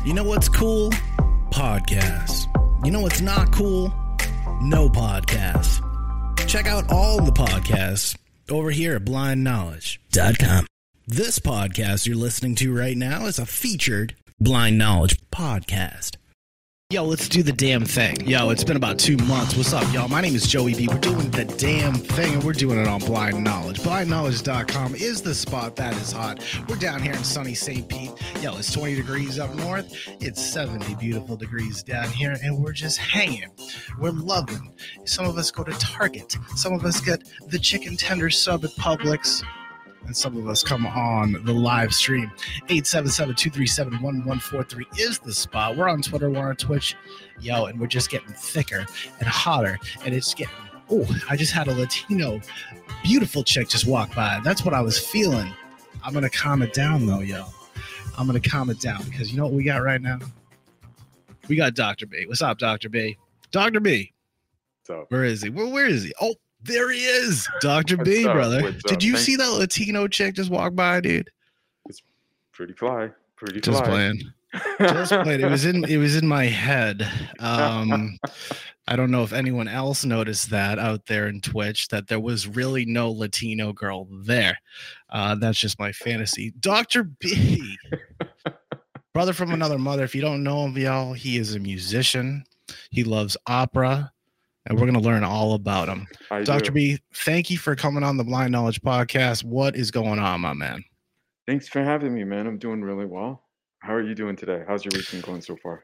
You know what's cool? Podcasts. You know what's not cool? No podcasts. Check out all the podcasts over here at blindknowledge.com. This podcast you're listening to right now is a featured Blind Knowledge podcast. Yo, let's do the damn thing. Yo, it's been about 2 months. What's up, y'all? My name is Joey B. We're doing the damn thing, and we're doing it on Blind Knowledge. BlindKnowledge.com is the spot that is hot. We're down here in sunny St. Pete. Yo, it's 20 degrees up north. It's 70 beautiful degrees down here, and we're just hanging. We're loving. Some of us go to Target. Some of us get the chicken tender sub at Publix. And some of us come on the live stream. 877-237-1143 is the spot. We're on Twitter. We're on Twitch. Yo, and we're just getting thicker and hotter. And it's getting... Oh, I just had a Latino beautiful chick just walk by. That's what I was feeling. I'm going to calm it down, though, yo. I'm going to calm it down because you know what we got right now? We got Dr. B. What's up, Dr. B? Dr. B. What's up? Where is he? Where is he? Oh. There he is, Dr. B, brother. Did you see that Latino chick just walk by, dude? It's pretty fly. Just playing. Just playing. It was in my head. I don't know if anyone else noticed that out there in Twitch, that there was really no Latino girl there. That's just my fantasy. Dr. B, brother from another mother. If you don't know him, y'all, he is a musician. He loves opera. And we're going to learn all about him. Dr. B, thank you for coming on the Blind Knowledge podcast. What is going on, my man? Thanks for having me, man. I'm doing really well. How are you doing today? How's your week been going so far?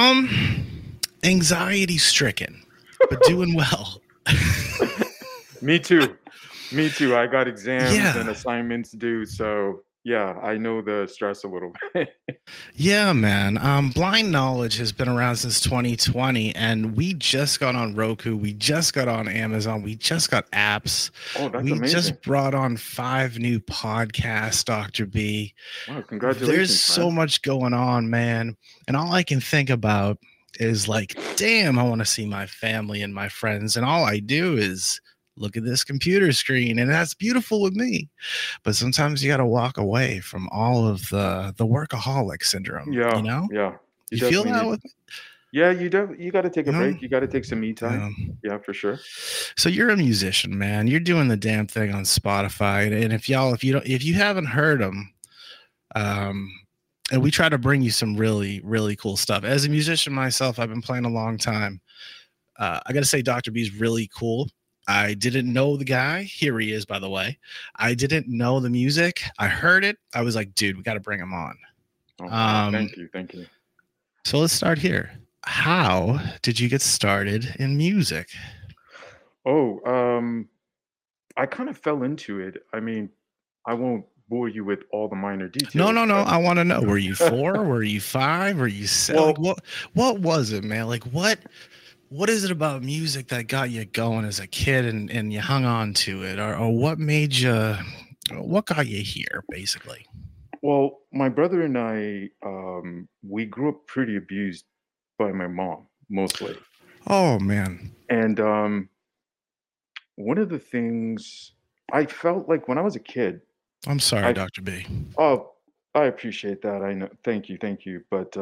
Anxiety stricken, but doing well. Me too. I got exams and assignments due, so yeah, I know the stress a little bit. Yeah, man. Blind Knowledge has been around since 2020, and we just got on Roku. We just got on Amazon. We just got apps. Oh, that's amazing. We just brought on 5 new podcasts, Dr. B. Wow, congratulations. There's so much going on, man. And all I can think about is like, damn, I want to see my family and my friends. And all I do is look at this computer screen, and that's beautiful with me. But sometimes you got to walk away from all of the workaholic syndrome. Yeah, you know. Yeah. You feel that with me? Yeah, you got to take a break. You got to take some me time. Yeah, for sure. So you're a musician, man. You're doing the damn thing on Spotify, and if you haven't heard them, and we try to bring you some really, really cool stuff. As a musician myself, I've been playing a long time. I got to say, Dr. B is really cool. I didn't know the guy. Here he is, by the way. I didn't know the music. I heard it. I was like, dude, we got to bring him on. Oh, thank you. So let's start here. How did you get started in music? Oh, I kind of fell into it. I mean, I won't bore you with all the minor details. No. I want to know. Were you 4? Were you 5? Were you 7? Well, like, what was it, man? Like, what is it about music that got you going as a kid and you hung on to it? Or what got you here, basically? Well, my brother and I, we grew up pretty abused by my mom, mostly. Oh, man. And one of the things I felt like when I was a kid. I'm sorry, Dr. B. Oh, I appreciate that. I know. Thank you. But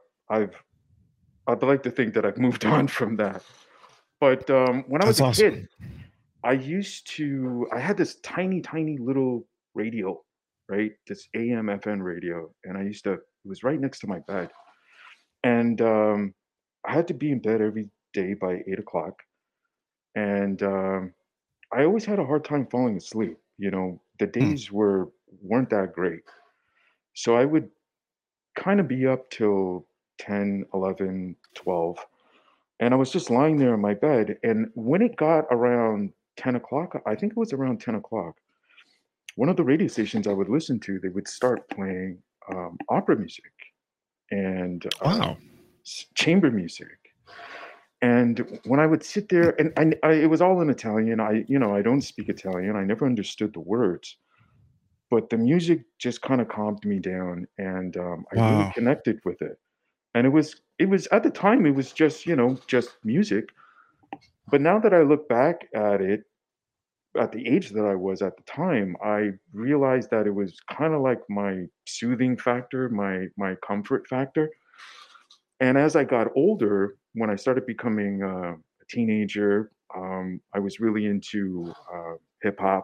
I'd like to think that I've moved on from that. But when I was a kid, I had this tiny little radio, right? This AM FM radio. And it was right next to my bed. And I had to be in bed every day by 8 o'clock. And I always had a hard time falling asleep. You know, the days weren't that great. So I would kind of be up till 10, 11, 12. And I was just lying there in my bed. And when it got around 10 o'clock, I think it was around 10 o'clock, one of the radio stations I would listen to, they would start playing opera music and chamber music. And when I would sit there, and it was all in Italian. I don't speak Italian. I never understood the words. But the music just kind of calmed me down, and I really connected with it. And it was at the time, it was just music. But now that I look back at it, at the age that I was at the time, I realized that it was kind of like my soothing factor, my comfort factor. And as I got older, when I started becoming a teenager, I was really into hip hop.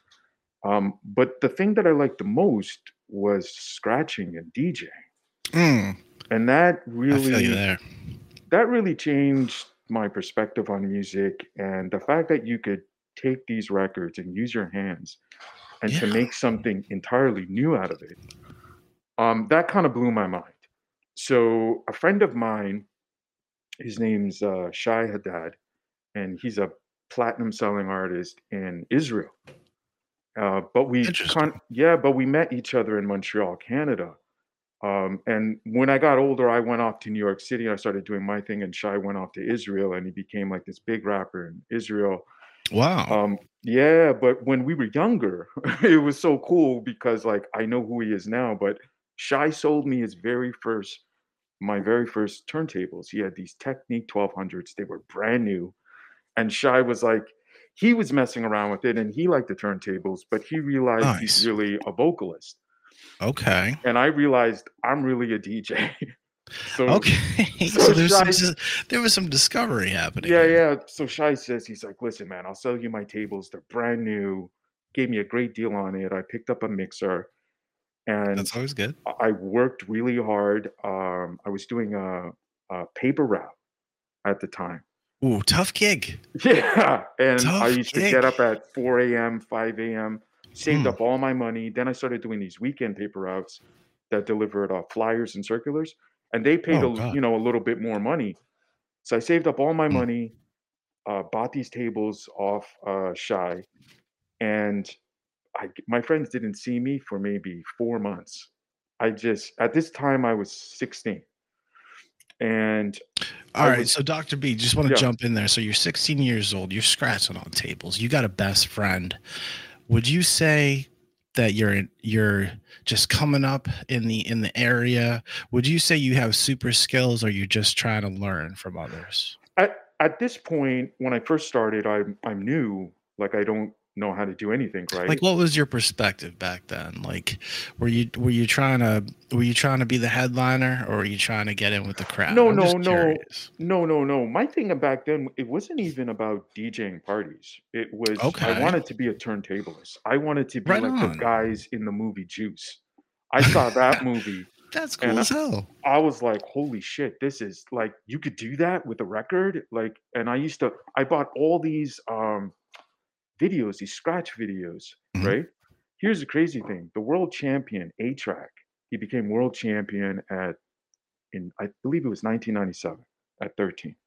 But the thing that I liked the most was scratching and DJing. Mm, And I feel you there. that really changed my perspective on music, and the fact that you could take these records and use your hands and to Yeah. make something entirely new out of it, that kind of blew my mind. So a friend of mine, his name's Shai Haddad, and he's a platinum selling artist in Israel. Interesting. But we met each other in Montreal, Canada. And when I got older, I went off to New York City. I started doing my thing, and Shai went off to Israel, and he became like this big rapper in Israel. Wow. Yeah, but when we were younger, it was so cool because like I know who he is now. But Shai sold me my very first turntables. He had these Technique 1200s. They were brand new, and Shai was like, he was messing around with it, and he liked the turntables, but he realized he's Nice. really a vocalist, Okay. and I realized I'm really a DJ. So Okay. so So Shai, there was some discovery happening yeah, here. yeah. So Shai says he's like, listen, man, I'll sell you my tables. They're brand new. Gave me a great deal on it. I picked up a mixer, and That's always good. I worked really hard. I was doing a paper route at the time. Ooh, tough gig. Yeah, and I Tough used to get gig. up at 4 a.m., 5 a.m., saved Hmm. up all my money. Then I started doing these weekend paper routes that delivered flyers and circulars, and they paid Oh God. a little bit more money. So I saved up all my Hmm. money, bought these tables off Shy, and my friends didn't see me for maybe 4 months. At this time I was 16, and All I right. was So Dr. B, just want to yeah. jump in there. So you're 16 years old. You're scratching on tables. You got a best friend. Would you say that you're just coming up in the area? Would you say you have super skills, or you're just trying to learn from others? At this point, when I first started, I'm new. Like I don't know how to do anything Like, right. what was your perspective back then? Like, were you trying to be the headliner, or were you trying to get in with the crowd? No, I'm no, just no, curious. no. My thing back then, it wasn't even about DJing parties. It was I Okay, wanted to be a turntablist. I wanted to be right like the on. guys in the movie Juice. I saw that movie, That's and cool as hell. I was like, holy shit, this is like you could do that with a record. Like, and I bought all these videos, these scratch videos, Mhm. right? Here's the crazy thing. The world champion, A-Track, he became world champion in I believe it was 1997 at 13.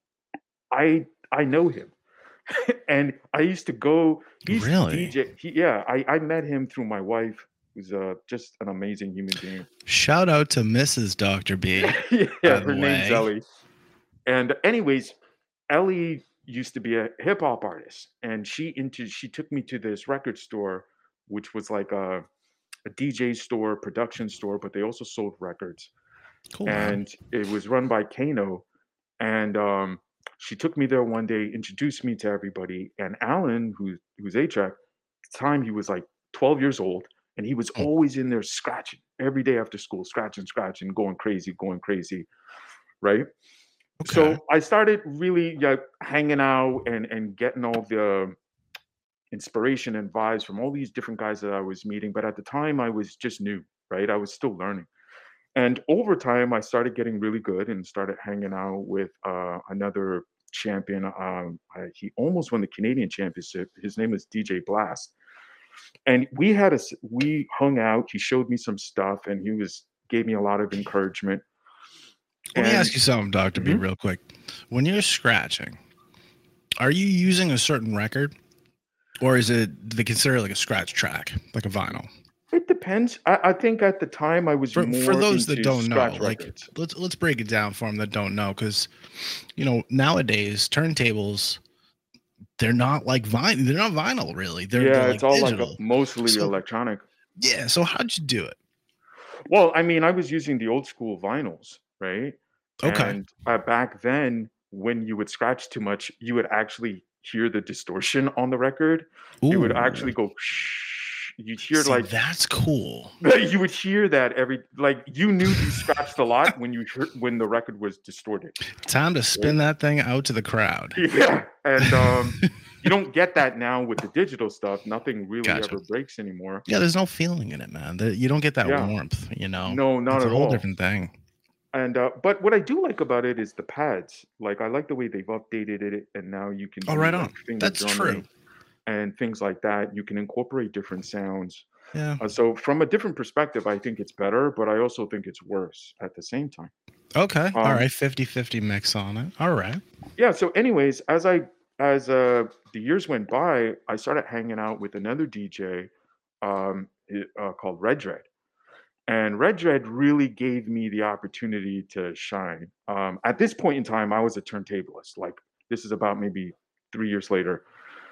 I know him. And I used to go, he used to Really? DJ. I met him through my wife, who's just an amazing human being. Shout out to Mrs. Dr. B, Yeah, by her the name's way. Ellie. And anyways, Ellie used to be a hip hop artist, and she took me to this record store, which was like a DJ store, production store, but they also sold records. Cool, man. And it was run by Kano. And she took me there one day, introduced me to everybody. And Alan, who's A-Track, at the time he was like 12 years old, and he was Mm, always in there scratching every day after school, scratching, going crazy, right? okay. So I started really hanging out and getting all the inspiration and vibes from all these different guys that I was meeting. But at the time, I was just new, right? I was still learning. And over time, I started getting really good and started hanging out with another champion. He almost won the Canadian championship. His name is DJ Blast, and we hung out. He showed me some stuff, and he was gave me a lot of encouragement. Let me ask And you something, Dr. B, mhm, real quick. When you're scratching, are you using a certain record, or is it, do they consider it like a scratch track, like a vinyl? it depends. I think at the time I was For more those that into don't know, scratch like records. let's break it down for them that don't know, because nowadays turntables, they're not like vinyl. They're not vinyl really. They're Yeah, it's like all like digital. mostly So electronic. yeah. So how'd you do it? Well, I mean, I was using the old school vinyls, right? Okay. And back then, when you would scratch too much, you would actually hear the distortion on the record. It would Ooh. actually go, shh, you'd hear See, that's cool. you would hear that you knew you scratched a lot when the record was distorted. Time to spin that thing out to the crowd. Yeah, and you don't get that now with the digital stuff. Nothing really ever breaks anymore. Yeah, there's no feeling in it, man. You don't get that warmth, you know. No, not it's at all. A whole different thing. And but what I do like about it is the pads. Like I like the way they've updated it, and now you can. Oh, right on. That's true. And things like that. You can incorporate different sounds. Yeah. So from a different perspective, I think it's better, but I also think it's worse at the same time. Okay. All right. 50-50 mix on it. All right. Yeah. So anyways, as the years went by, I started hanging out with another DJ called Red Dread. And Red Dread really gave me the opportunity to shine. At this point in time, I was a turntablist. Like this is about maybe 3 years later.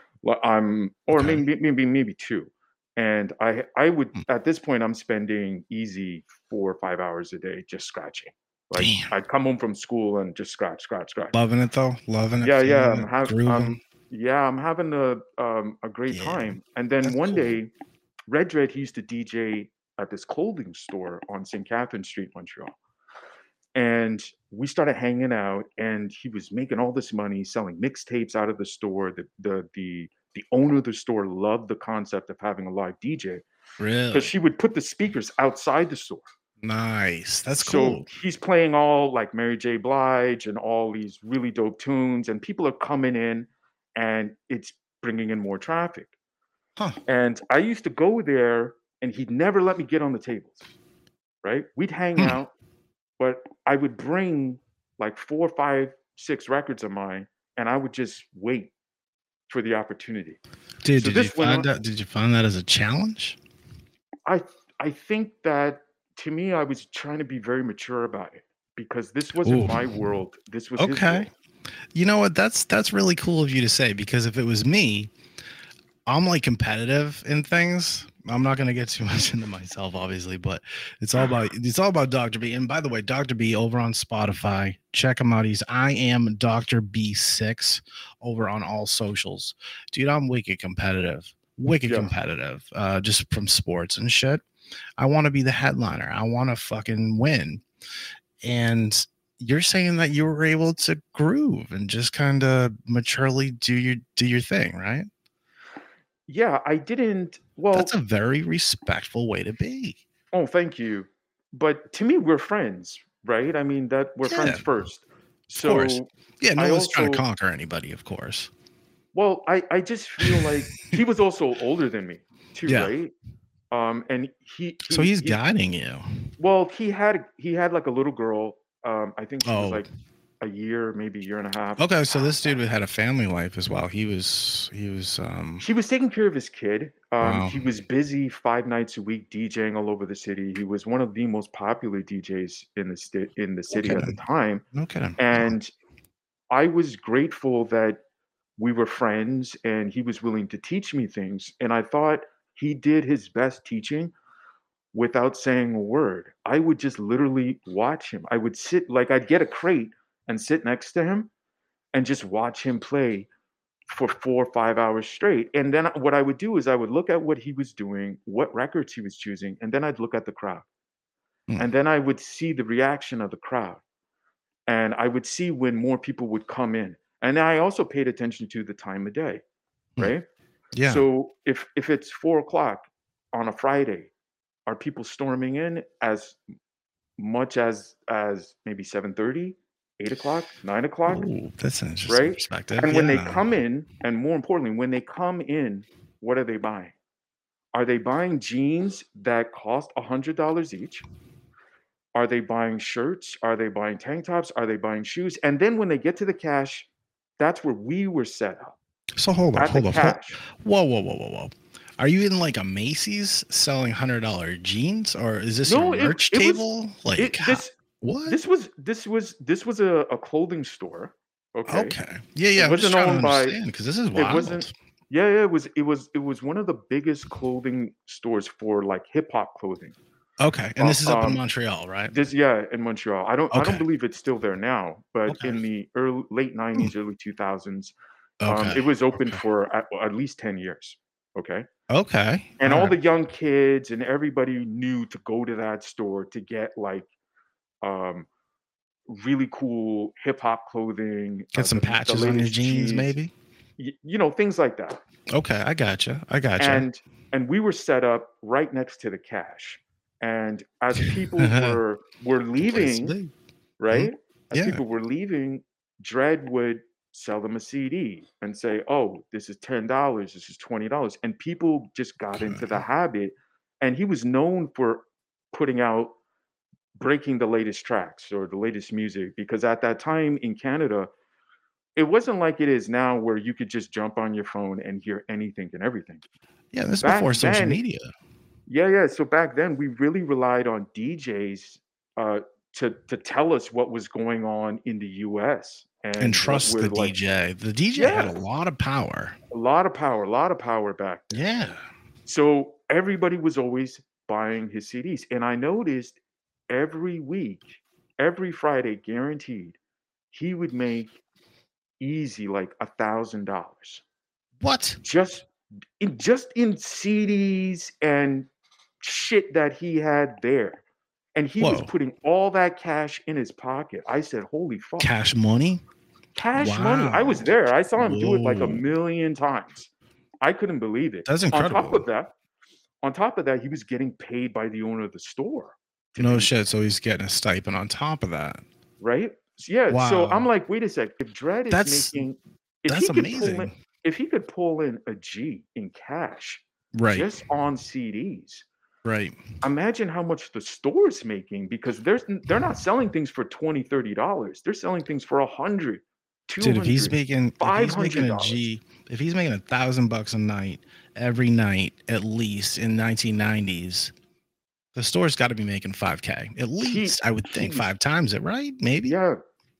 Maybe 2. And I would at this point I'm spending easy 4 or 5 hours a day just scratching. Like damn. I'd come home from school and just scratch. Loving it though, loving it. Yeah, I'm having a great time. And then one day, Red Dread he used to DJ at this clothing store on St. Catherine Street, Montreal. And we started hanging out, and he was making all this money selling mixtapes out of the store. The owner of the store loved the concept of having a live DJ. Really? Because she would put the speakers outside the store. Nice. That's cool. So he's playing all like Mary J. Blige and all these really dope tunes, and people are coming in, and it's bringing in more traffic. Huh. And I used to go there, and he'd never let me get on the tables. Right? We'd hang out. But I would bring like 4, 5, 6 records of mine, and I would just wait for the opportunity. Dude, did you find that as a challenge? I think that to me, I was trying to be very mature about it because this wasn't my world. This was his world. You know what? That's really cool of you to say, because if it was me, I'm like competitive in things. I'm not going to get too much into myself, obviously, but it's all about Dr. B. And by the way, Dr. B over on Spotify, check him out. I am Dr. B6 over on all socials. Dude, I'm wicked competitive, just from sports and shit. I want to be the headliner. I want to fucking win. And you're saying that you were able to groove and just kind of maturely do your thing, right? Yeah, I didn't. Well, that's a very respectful way to be. Oh, thank you. But to me, we're friends, right? I mean, that we're friends first. So, of course. Yeah, no one's trying to conquer anybody, of course. Well, I just feel like he was also older than me, too, right? And he's guiding you. Well, he had like a little girl. I think she was like a year, maybe a year and a half. Okay, so this dude had a family life as well. He was taking care of his kid. Wow. He was busy 5 nights a week DJing all over the city. He was one of the most popular DJs in the city at the time. No kidding. And I was grateful that we were friends and he was willing to teach me things. And I thought he did his best teaching without saying a word. I would just literally watch him. I would sit, like I'd get a crate and sit next to him and just watch him play for 4 or 5 hours straight. And then what I would do is I would look at what he was doing, what records he was choosing, and then I'd look at the crowd. And then I would see the reaction of the crowd. And I would see when more people would come in. And I also paid attention to the time of day, right? Yeah. So if it's 4 o'clock on a Friday, are people storming in as much as maybe 7:30? 8 o'clock, 9 o'clock. Ooh, that's an interesting perspective. And when they come in, and more importantly, when they come in, what are they buying? Are they buying jeans that cost $100 each? Are they buying shirts? Are they buying tank tops? Are they buying shoes? And then when they get to the cash, that's where we were set up. So hold on. Whoa. Are you in like a Macy's selling $100 jeans, or is this a merch table? What? This was a clothing store. Okay. Yeah. It wasn't owned by, because this is wild. It wasn't. Yeah. It was one of the biggest clthing stores for like hip hop clothing. Okay, and this is up in Montreal, right? In Montreal. I don't believe it's still there now, but in the late 90s, early 2000s, it was open for at least 10 years. Okay. Okay. And all the young kids and everybody knew to go to that store to get like um, really cool hip hop clothing, Get some the patches on your latest jeans, G's, maybe. things like that. Okay, I gotcha. And we were set up right next to the cash. And as people were leaving, right? As people were leaving, Dredd would sell them a CD and say, "Oh, this is $10, this is $20," and people just got into the habit. And he was known for breaking the latest tracks or the latest music, because at that time in Canada, it wasn't like it is now where you could just jump on your phone and hear anything and everything. Yeah, this is Back before social then, media. yeah. So back then, we really relied on DJs to tell us what was going on in the U.S. and trust the DJ. The DJ had a lot of power. A lot of power back then. Yeah. So everybody was always buying his CDs, and I noticed every week, every Friday, guaranteed, he would make easy like $1,000. What? Just in CDs and shit that he had there. And he was putting all that cash in his pocket. I said, holy fuck. Cash money? Cash money. I was there. I saw him do it like 1,000,000 times. I couldn't believe it. That's incredible. On top of that, he was getting paid by the owner of the store. No shit. So he's getting a stipend on top of that. Right? Yeah. Wow. So I'm like, wait a sec. If Dredd is that's amazing. If he could pull in a G in cash, right, just on CDs, right, imagine how much the store's making, because they're not selling things for $20, $30. They're selling things for $100, $200. Dude, if he's making a G, if he's making $1,000 a night every night, at least in 1990s, the store's got to be making $5K at least. I would think 5 times it, right? Maybe. Yeah.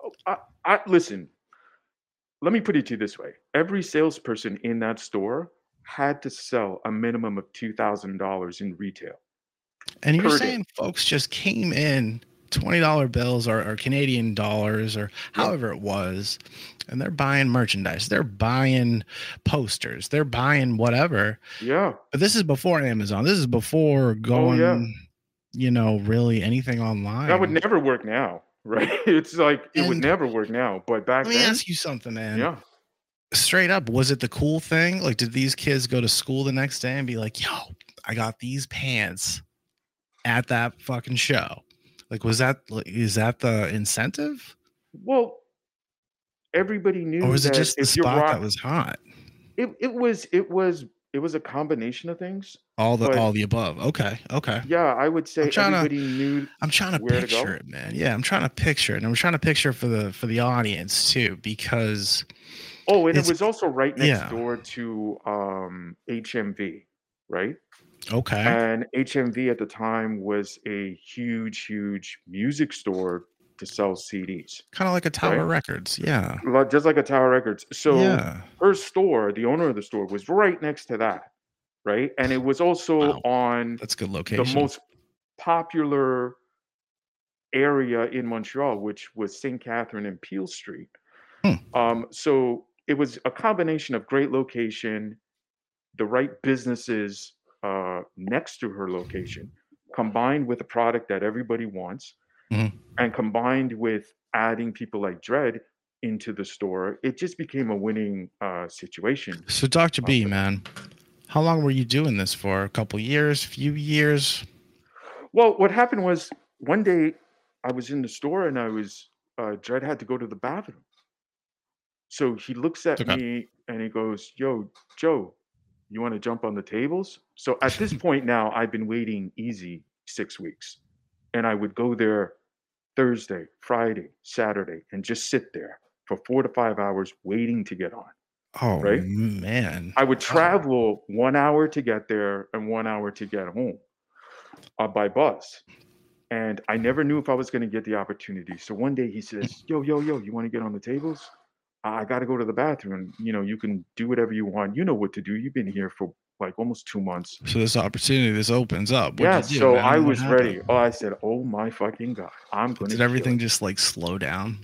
I listen. Let me put it to you this way: every salesperson in that store had to sell a minimum of $2,000 in retail. And you're saying folks just came in, $20 bills or Canadian dollars or however it was, and they're buying merchandise, they're buying posters, they're buying whatever. Yeah. But this is before Amazon. This is before going, really anything online. That would never work now, right? It's like it would never work now. But back then, let me ask you something, man. Yeah. Straight up, was it the cool thing? Like, did these kids go to school the next day and be like, yo, I got these pants at that fucking show? Like, is that the incentive? Well, everybody knew. Or was it just the spot that was hot? It was a combination of things. All the above. Okay. Yeah, I would say everybody knew. I'm trying to picture it, man. Yeah, I'm trying to picture it, and I'm trying to picture for the audience too, because. Oh, and it was also right next door to HMV, right? Okay. And HMV at the time was a huge music store to sell CDs. Kind of like a Tower Records, yeah. Just like a Tower Records. So her store, the owner of the store, was right next to that, right? And it was also on that's a good location. The most popular area in Montreal, which was St. Catherine and Peel Street. So it was a combination of great location, the right businesses next to her location, combined with a product that everybody wants, and combined with adding people like Dredd into the store. It just became a winning situation. So Dr. B, man, how long were you doing this for? A couple years, few years? Well, what happened was one day I was in the store and Dredd had to go to the bathroom. So he looks at me and he goes, "Yo, Joe, you want to jump on the tables?" So at this point now, I've been waiting easy 6 weeks. And I would go there Thursday, Friday, Saturday, and just sit there for 4 to 5 hours waiting to get on. Oh, right? Man. I would travel 1 hour to get there and 1 hour to get home by bus. And I never knew if I was going to get the opportunity. So one day he says, yo, you want to get on the tables? I got to go to the bathroom. You can do whatever you want. You know what to do. You've been here for like almost 2 months. So this opportunity, this opens up. So I was ready. Oh, I said, oh my fucking God, I'm going to. Did everything just like slow down?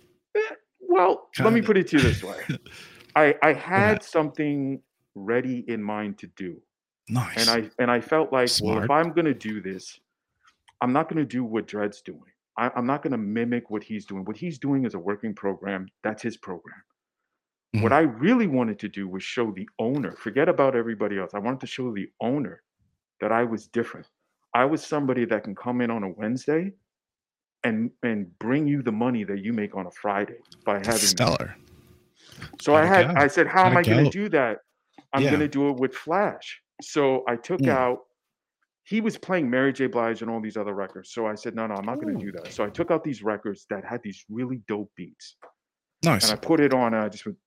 Well, let me put it to you this way. I had something ready in mind to do. Nice. And I felt like, Smart. well, if I'm gonna do this, I'm not gonna do what Dread's doing. I'm not gonna mimic what he's doing. What he's doing is a working program. That's his program. What I really wanted to do was show the owner, forget about everybody else. I wanted to show the owner that I was different. I was somebody that can come in on a Wednesday and bring you the money that you make on a Friday by having stellar. So I said, how am I going to do that? I'm going to do it with Flash. So I took out, he was playing Mary J. Blige and all these other records. So I said, no, I'm not going to do that. So I took out these records that had these really dope beats. Nice. And I put it on, and I just went,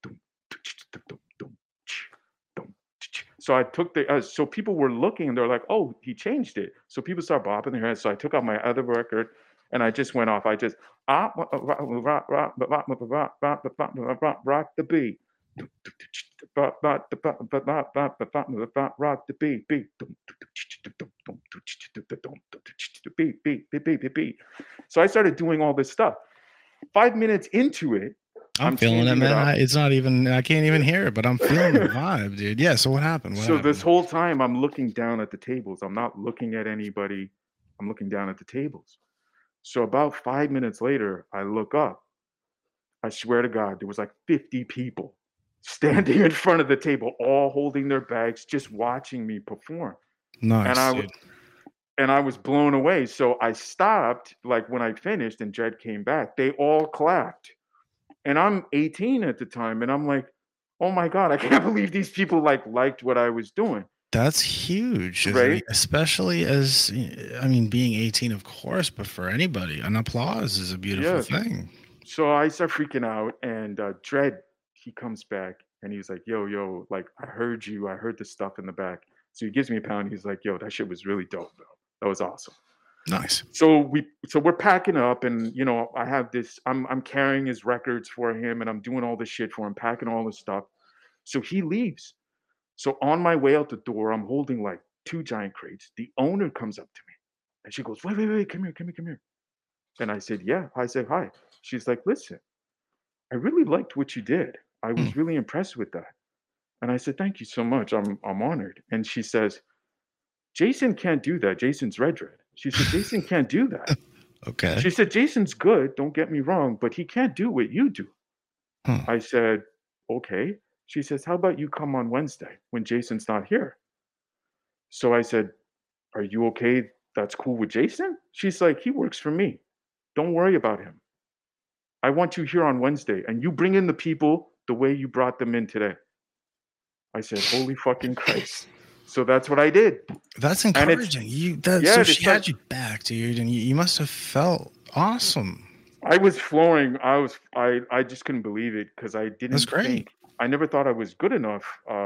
so I took so people were looking and they're like, oh, he changed it. So people start bopping their heads. So I took out my other record and I just went off. I just, rock the beat. Rock the beat. Beat. So I started doing all this stuff. 5 minutes into it, I'm feeling it, man. It's not even, I can't even hear it, but I'm feeling the vibe, dude. Yeah. So what happened? This whole time I'm looking down at the tables. I'm not looking at anybody. I'm looking down at the tables. So about 5 minutes later, I look up. I swear to God, there was like 50 people standing in front of the table, all holding their bags, just watching me perform. Nice, and I was blown away. So I stopped, like when I finished and Jed came back, they all clapped. And I'm 18 at the time, and I'm like, oh my God, I can't believe these people liked what I was doing. That's huge, right? Especially as, I mean, being 18, of course, but for anybody, an applause is a beautiful thing. So I start freaking out, and Dredd, he comes back, and he's like, yo, like, I heard you. I heard the stuff in the back. So he gives me a pound. He's like, yo, that shit was really dope, though. That was awesome. Nice. So we're packing up, and I have this. I'm carrying his records for him, and I'm doing all this shit for him, packing all this stuff. So he leaves. So on my way out the door, I'm holding like 2 giant crates. The owner comes up to me, and she goes, "Wait, come here." And I said, "Yeah." I said, "Hi." She's like, "Listen, I really liked what you did. I was really impressed with that." And I said, "Thank you so much. I'm honored." And she says, "Jason can't do that. Jason's Red. She said, Jason can't do that." Okay. She said, "Jason's good, don't get me wrong, but he can't do what you do." I said, "Okay." She says, "How about you come on Wednesday when Jason's not here?" So I said, "Are you okay? That's cool with Jason?" She's like, "He works for me. Don't worry about him. I want you here on Wednesday, and you bring in the people the way you brought them in today." I said, "Holy fucking Christ." So that's what I did. That's encouraging. So she had you back, dude, and you must have felt awesome. I was flooring. I just couldn't believe it because I didn't That's great. think, I never thought I was good enough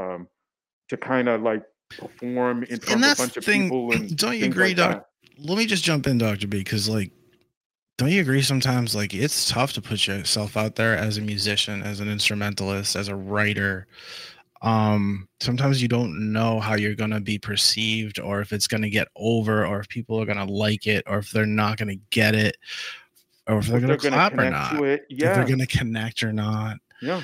to kind of like perform in front of a bunch of people. And don't you agree, Doc? Let me just jump in, Dr. B, because like, don't you agree sometimes like it's tough to put yourself out there as a musician, as an instrumentalist, as a writer? Sometimes you don't know how you're going to be perceived, or if it's going to get over, or if people are going to like it, or if they're not going to get it, or if they're going to clap or not, if they're going to connect or not. Yeah.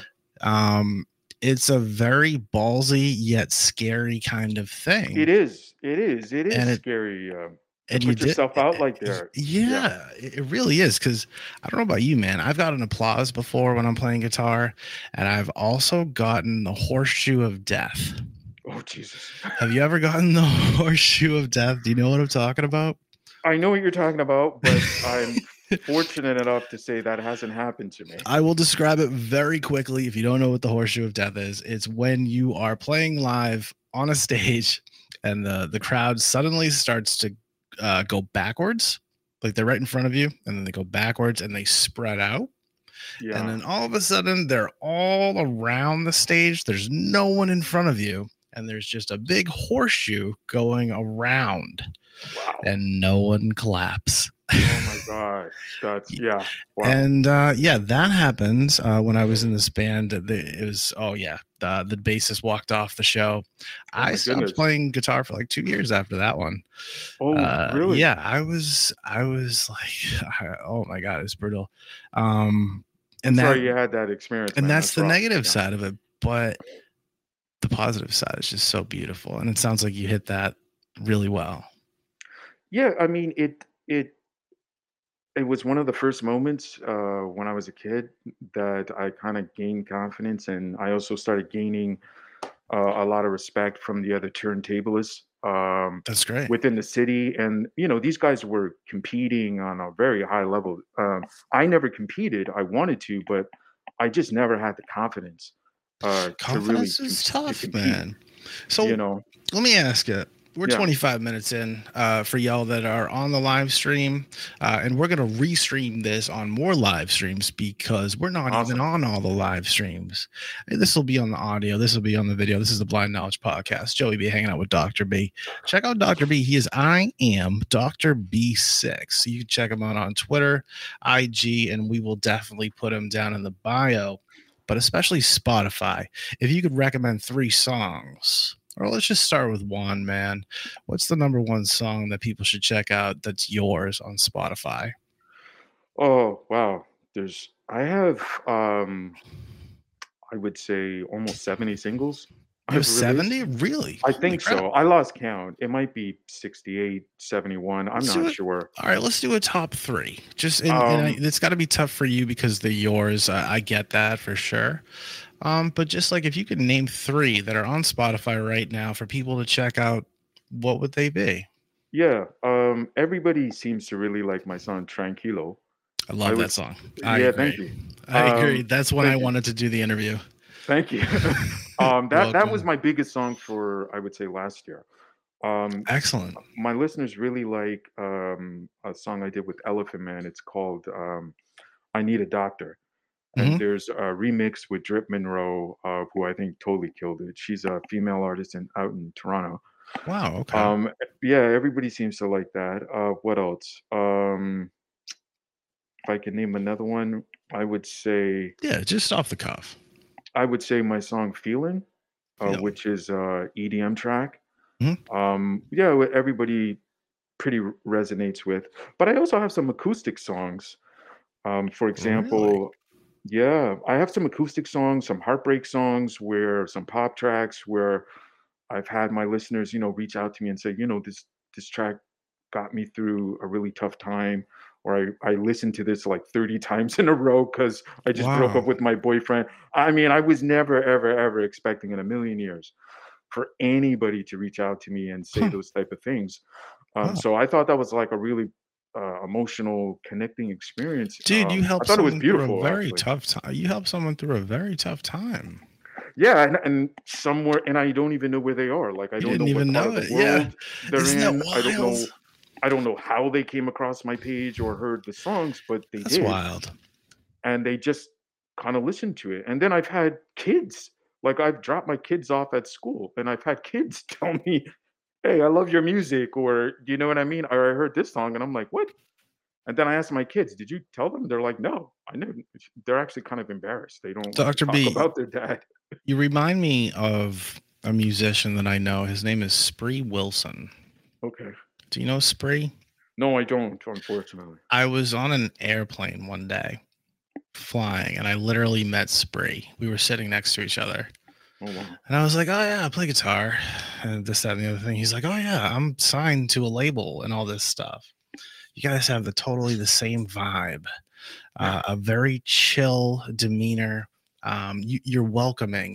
It's a very ballsy yet scary kind of thing. It is scary. And you put yourself out like that. Yeah, it really is. Because I don't know about you, man. I've gotten applause before when I'm playing guitar, and I've also gotten the horseshoe of death. Oh, Jesus. Have you ever gotten the horseshoe of death? Do you know what I'm talking about? I know what you're talking about, but I'm fortunate enough to say that hasn't happened to me. I will describe it very quickly. If you don't know what the horseshoe of death is, it's when you are playing live on a stage and the crowd suddenly starts to go backwards, like they're right in front of you, and then they go backwards and they spread out. Yeah. And then all of a sudden they're all around the stage. There's no one in front of you, and there's just a big horseshoe going around. Wow. And no one claps. Oh my gosh. That's Wow. And that happened when I was in this band. It was the bassist walked off the show. I stopped playing guitar for like 2 years after that one. Oh, really? Yeah, I was like, oh my God, it's brutal. And sorry you had that experience. And that's the negative side of it. But the positive side is just so beautiful, and it sounds like you hit that really well. Yeah, I mean, it was one of the first moments when I was a kid that I kind of gained confidence, and I also started gaining a lot of respect from the other turntablists That's great. within the city. And these guys were competing on a very high level. I never competed. I wanted to, but I just never had the confidence to really Confidence is to tough, compete. man. You So know, let me ask you. We're yeah, 25 minutes in for y'all that are on the live stream, and we're going to restream this on more live streams because we're not even awesome. on all the live streams. This will be on the audio. This will be on the video. This is the Blind Knowledge Podcast. Joey be hanging out with Dr. B. Check out Dr. B. He is I am Dr. B6. You can check him out on Twitter, IG, and we will definitely put him down in the bio, but especially Spotify. If you could recommend 3 songs, or let's just start with one, man. What's the number one song that people should check out that's yours on Spotify? Oh wow, I have I would say almost 70 singles You have I've released. 70? Really? I Holy think crap. so. I lost count. It might be 68, 71. I'm Let's do not it. sure. All right, let's do a top 3. Just Um, it's got to be tough for you because they're yours. I get that for sure. But just like if you could name 3 that are on Spotify right now for people to check out, what would they be? yeah. Everybody seems to really like my song Tranquilo. I I love would, that song. I yeah, thank agree. you. I agree. That's when I Thank you. wanted to do the interview. Thank you. That was Welcome. my biggest song for, I would say, last year. Excellent. My listeners really like a song I did with Elephant Man. It's called I Need a Doctor. And Hmm. there's a remix with Drip Monroe, who I think totally killed it. She's a female artist out in Toronto. Wow. Okay. Um, yeah, everybody seems to like that. What else? If I can name another one, I would say Yeah, just off the cuff. my song "Feeling," Feel. which is EDM track. Mhm. Yeah, everybody pretty resonates with. But I also have some acoustic songs. For Really? example, yeah, I have some acoustic songs, some heartbreak songs, where some pop tracks where I've had my listeners, reach out to me and say, this track got me through a really tough time, or I listened to this like 30 times in a row because I just broke up Wow. with my boyfriend. I mean, I was never, ever, ever expecting in a million years for anybody to reach out to me and say Huh. those type of things. Wow. So I thought that was like a really emotional, connecting experience. Dude, you I helped thought it was someone through a beautiful, very actually. tough time. You helped someone through a very tough time. Yeah, and somewhere, and I don't even know where they are. Like, I You don't know didn't what even part know of the it. Yeah. world they're Isn't that in. wild? I don't know how they came across my page or heard the songs, but they That's did, wild. and they just kind of listened to it. And then I've had kids, like I've dropped my kids off at school, and I've had kids tell me, "Hey, I love your music," or do you know what I mean? Or I heard this song, and I'm like, "What?" And then I asked my kids, "Did you tell them?" They're like, "No, I knew." They're actually kind of embarrassed. They don't like to Dr. talk B, about their dad. you remind me of a musician that I know. His name is Spree Wilson. Okay. Do you know Spree? No, I don't, unfortunately. I was on an airplane one day flying and I literally met Spree. We were sitting next to each other. Oh wow. And I was like, oh, yeah, I play guitar and this, that, and the other thing. He's like, oh, yeah, I'm signed to a label and all this stuff. You guys have totally the same vibe, Yeah. a very chill demeanor. You're welcoming.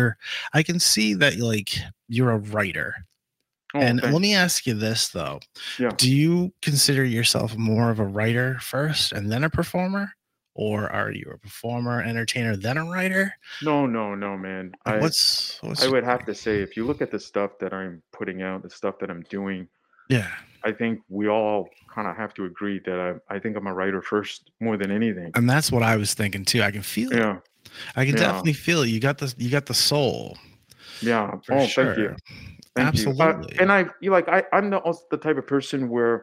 I can see that you're a writer. Oh, And let thanks. me ask you this, though. Yeah. Do you consider yourself more of a writer first and then a performer? Or are you a performer, entertainer, then a writer? No, no, no, man. Like, I what's I your would have thing? to say, if you look at the stuff that I'm putting out, the stuff that I'm doing, Yeah. I think we all kind of have to agree that I think I'm a writer first more than anything. And that's what I was thinking too. I can feel it. Yeah. I can Yeah. definitely feel it. You got the soul Yeah. for Oh, thank sure. you. Thank you. Absolutely. And I'm also the type of person where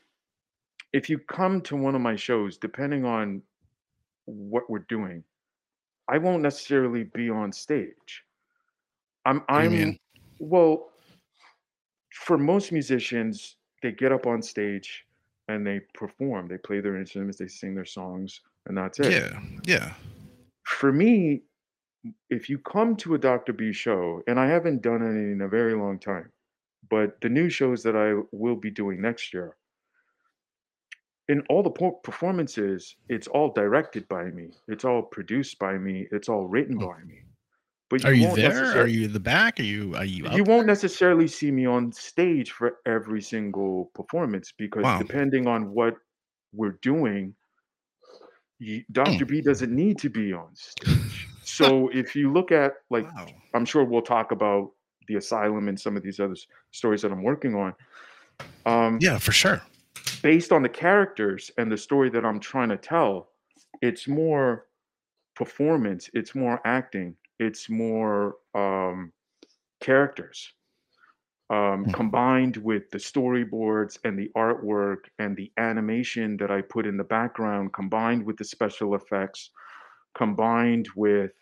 if you come to one of my shows, depending on what we're doing, I won't necessarily be on stage. What do you I'm mean? well, for most musicians, they get up on stage and they perform. They play their instruments, they sing their songs, and that's it. Yeah. Yeah. For me, if you come to a Dr. B show, and I haven't done any in a very long time, but the new shows that I will be doing next year, in all the performances, it's all directed by me. It's all produced by me. It's all written by me. But are you there? Are you in the back? Are you you won't necessarily see me on stage for every single performance because depending on what we're doing, Dr. B doesn't need to be on stage. So if you look at I'm sure we'll talk about the Asylum and some of these other stories that I'm working on. Yeah, for sure. Based on the characters and the story that I'm trying to tell, it's more performance, it's more acting, it's more characters combined with the storyboards and the artwork and the animation that I put in the background, combined with the special effects, combined with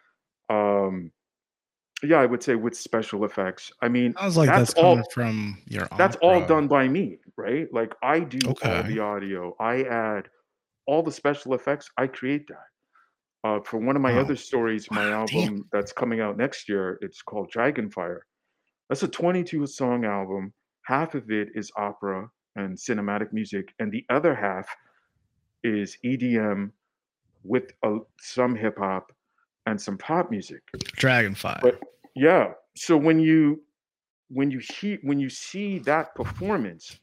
I would say with special effects. I mean, sounds like that's all from your that's all done by me, right? Like I do all the audio, I add all the special effects, I create that. For one of my other stories, my album that's coming out next year, it's called Dragonfire. That's a 22 song album. Half of it is opera and cinematic music, and the other half is EDM with some hip hop and some pop music. Dragonfire. But yeah, so when you see that performance,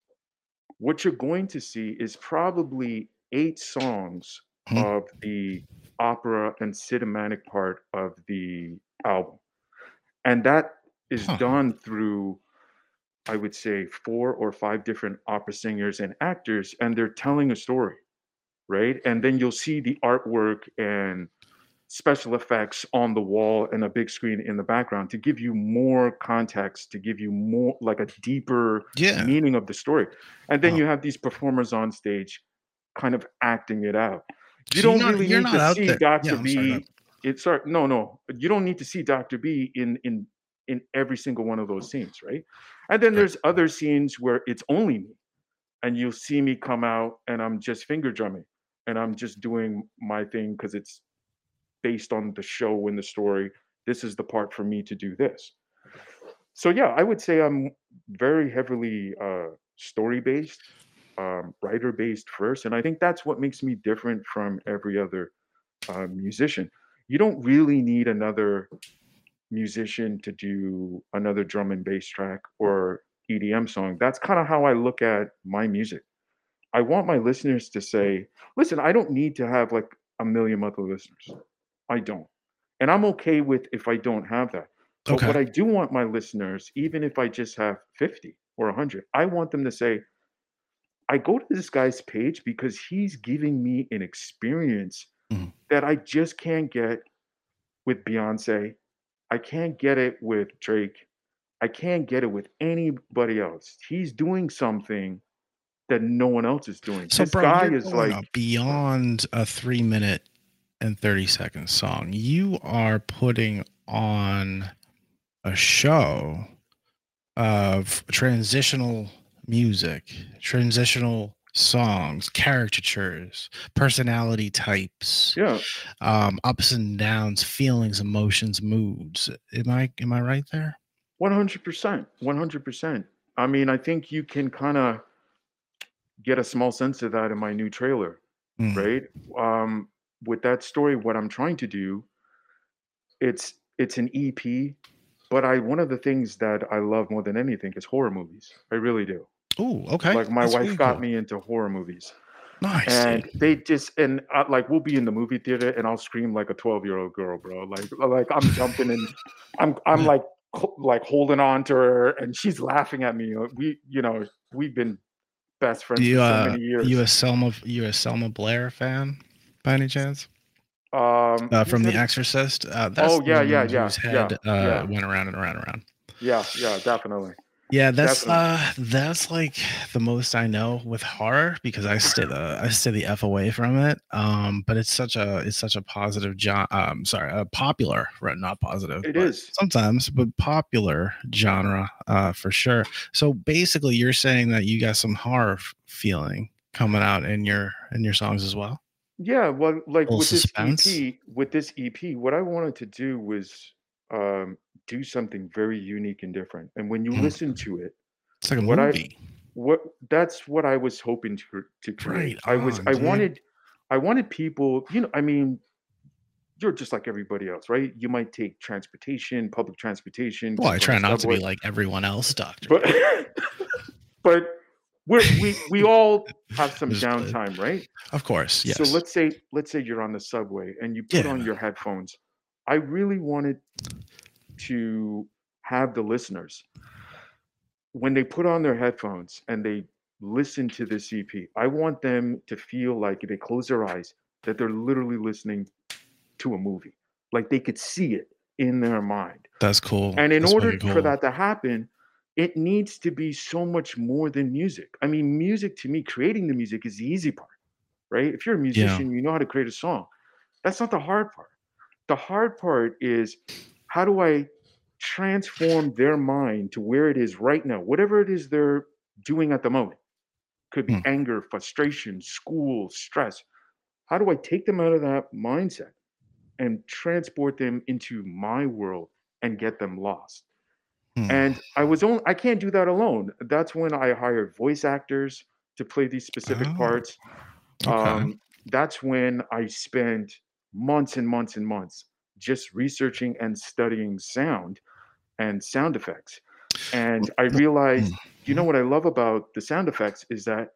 what you're going to see is probably 8 songs of the opera and cinematic part of the album. And that is done through, I would say, 4 or 5 different opera singers and actors, and they're telling a story, right? And then you'll see the artwork and special effects on the wall and a big screen in the background to give you more context, to give you more like a deeper meaning of the story. And then you have these performers on stage kind of acting it out. You don't really need to see Dr. B. No. You don't need to see Dr. B in every single one of those scenes, right? And then there's other scenes where it's only me. And you'll see me come out and I'm just finger drumming and I'm just doing my thing because it's based on the show and the story. This is the part for me to do this. So yeah, I would say I'm very heavily story-based, writer-based first. And I think that's what makes me different from every other musician. You don't really need another musician to do another drum and bass track or EDM song. That's kind of how I look at my music. I want my listeners to say, listen, I don't need to have like a million monthly listeners. I don't. And I'm okay with if I don't have that. But what I do want my listeners, even if I just have 50 or 100, I want them to say, I go to this guy's page because he's giving me an experience that I just can't get with Beyonce. I can't get it with Drake. I can't get it with anybody else. He's doing something that no one else is doing. So, this guy is like beyond a 3-minute and 30-second song. You are putting on a show of transitional music, transitional songs, caricatures, personality types, ups and downs, feelings, emotions, moods. Am I right there? 100%. 100%. I mean, I think you can kind of get a small sense of that in my new trailer, right? With that story, what I'm trying to do, it's an EP, but one of the things that I love more than anything is horror movies. I really do. Oh, okay. Like my wife got me into horror movies. Nice. And they just like we'll be in the movie theater and I'll scream like a 12-year-old girl, bro. Like I'm jumping and I'm like holding on to her and she's laughing at me. We've been best friends for so many years. You a Selma Blair fan by any chance? From The Exorcist. That's whose head went around and around and around. Yeah, definitely. Yeah, that's like the most I know with horror because I stay the F away from it. But it's such a positive popular, right? Not positive. It is sometimes, but popular genre for sure. So basically, you're saying that you got some horror feeling coming out in your songs as well. Yeah, well, like Little suspense. With this EP, what I wanted to do was um, do something very unique and different. And when you Mm. listen to it, It's like a what I movie. what that's what I was hoping to create. Right on, dude. I wanted people, I mean, you're just like everybody else, right? You might take transportation, public transportation, Well, I jump on try the not to subway, be like everyone else, Doctor. but but we all have some Just played. downtime, right? Of course, So yes. let's say you're on the subway and you put Yeah, on man. your headphones. I really wanted to have the listeners, when they put on their headphones and they listen to this EP, I want them to feel like if they close their eyes that they're literally listening to a movie. Like they could see it in their mind. That's cool. And in That's order fucking for cool. that to happen, it needs to be so much more than music. I mean, music to me, creating the music is the easy part, right? If you're a Yeah. musician, you know how to create a song. That's not the hard part. The hard part is, how do I transform their mind to where it is right now, whatever it is they're doing at the moment? Could be Hmm. anger, frustration, school, stress. How do I take them out of that mindset and transport them into my world and get them lost? Hmm. And I can't do that alone. That's when I hired voice actors to play these specific Oh, parts. okay. That's when I spent months and months and months just researching and studying sound and sound effects. And I realized, Mhm. what I love about the sound effects is that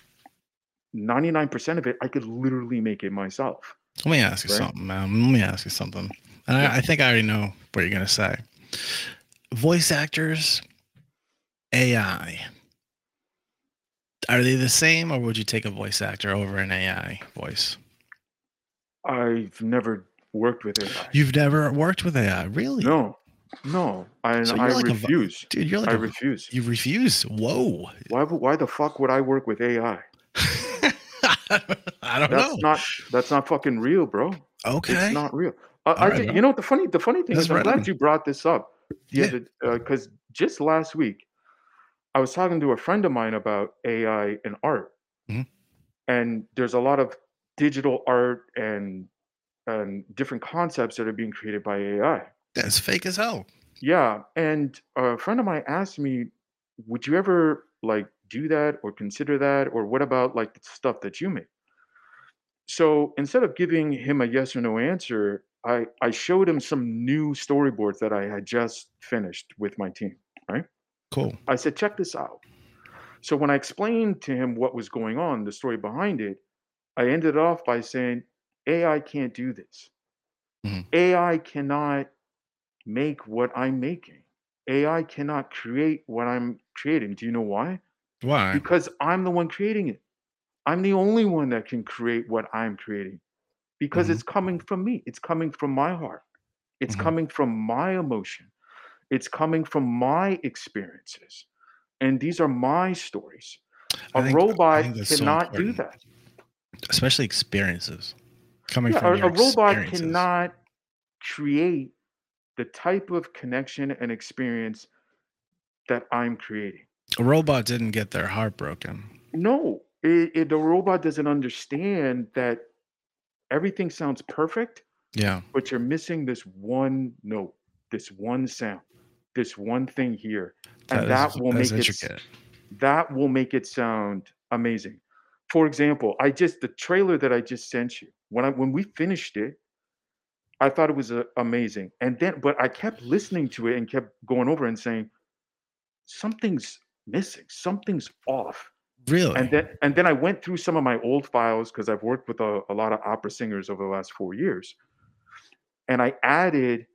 99% of it, I could literally make it myself. Let me ask you Right? something, man. Let me ask you something. And Yeah. I think I already know what you're going to say. Voice actors, AI. Are they the same, or would you take a voice actor over an AI voice? I've never worked with AI. You've never worked with AI, really? No. And So I you're like refuse. dude. You're like I refuse. you refuse. Whoa. Why the fuck would I work with AI? I don't know. That's not fucking real, bro. Okay. It's not real. All right, You know what the funny thing That's is, I'm right glad on. you brought this up Yeah. because just last week I was talking to a friend of mine about AI and art. Mhm. And there's a lot of digital art and different concepts that are being created by AI. That's fake as hell. Yeah, and a friend of mine asked me, "Would you ever like do that or consider that, or what about like the stuff that you make?" So instead of giving him a yes or no answer, I showed him some new storyboards that I had just finished with my team. Right? Cool. I said, "Check this out." So when I explained to him what was going on, the story behind it, I ended off by saying, AI can't do this. Mhm. AI cannot make what I'm making. AI cannot create what I'm creating. Do you know why? Why? Because I'm the one creating it. I'm the only one that can create what I'm creating because Mhm. it's coming from me. It's coming from my heart. It's Mhm. coming from my emotion. It's coming from my experiences. And these are my stories. A I robot think that's so cannot do important, that. especially experiences coming Yeah, from your a robot experiences. cannot create the type of connection and experience that I'm creating. A robot didn't get their heart broken. No, the robot doesn't understand that everything sounds perfect, Yeah, but you're missing this one note, this one sound, this one thing here, and that's intricate. that will make it sound amazing. For example, the trailer that I just sent you, when we finished it, I thought it was amazing. And then, but I kept listening to it and kept going over and saying, something's missing, something's off. Really? And then I went through some of my old files because I've worked with a lot of opera singers over the last 4 years. And I added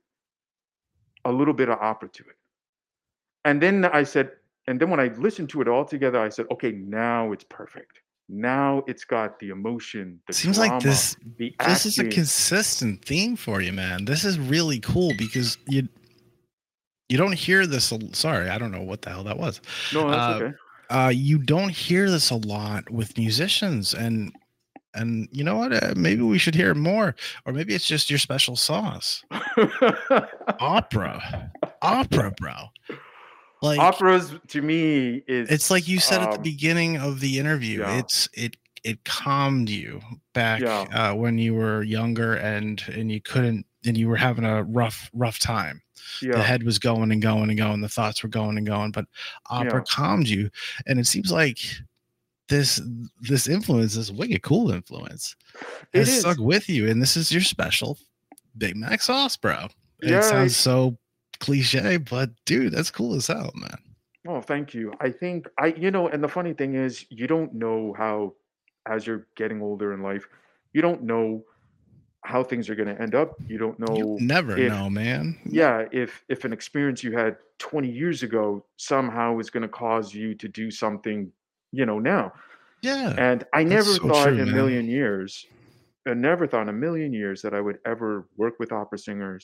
a little bit of opera to it. And then when I listened to it all together, I said, okay, now it's perfect. Now it's got the emotion, the Seems like drama, the this is a acting. consistent theme for you, man. This is really cool because you don't hear this. Sorry, I don't know what the hell that was. No, that's okay. You don't hear this a lot with musicians, and you know what? Maybe we should hear more, or maybe it's just your special sauce. Opera, bro. Like operas to me is it's like you said at the beginning of the interview. yeah. it calmed you back when you were younger and you were having a rough time. The head was going and going and going. The thoughts were going and going, but opera calmed you. And it seems like this influence, this wicked cool influence, has stuck with you. And this is your special Big Mac sauce, bro. It sounds so cliche, but dude, that's cool as hell, man. Oh, thank you. I think and the funny thing is, you don't know how, as you're getting older in life, you don't know how things are going to end up. You don't know. You never know, man. Yeah, if an experience you had 20 years ago somehow is going to cause you to do something, now. Yeah. And I never thought in a million years that I would ever work with opera singers,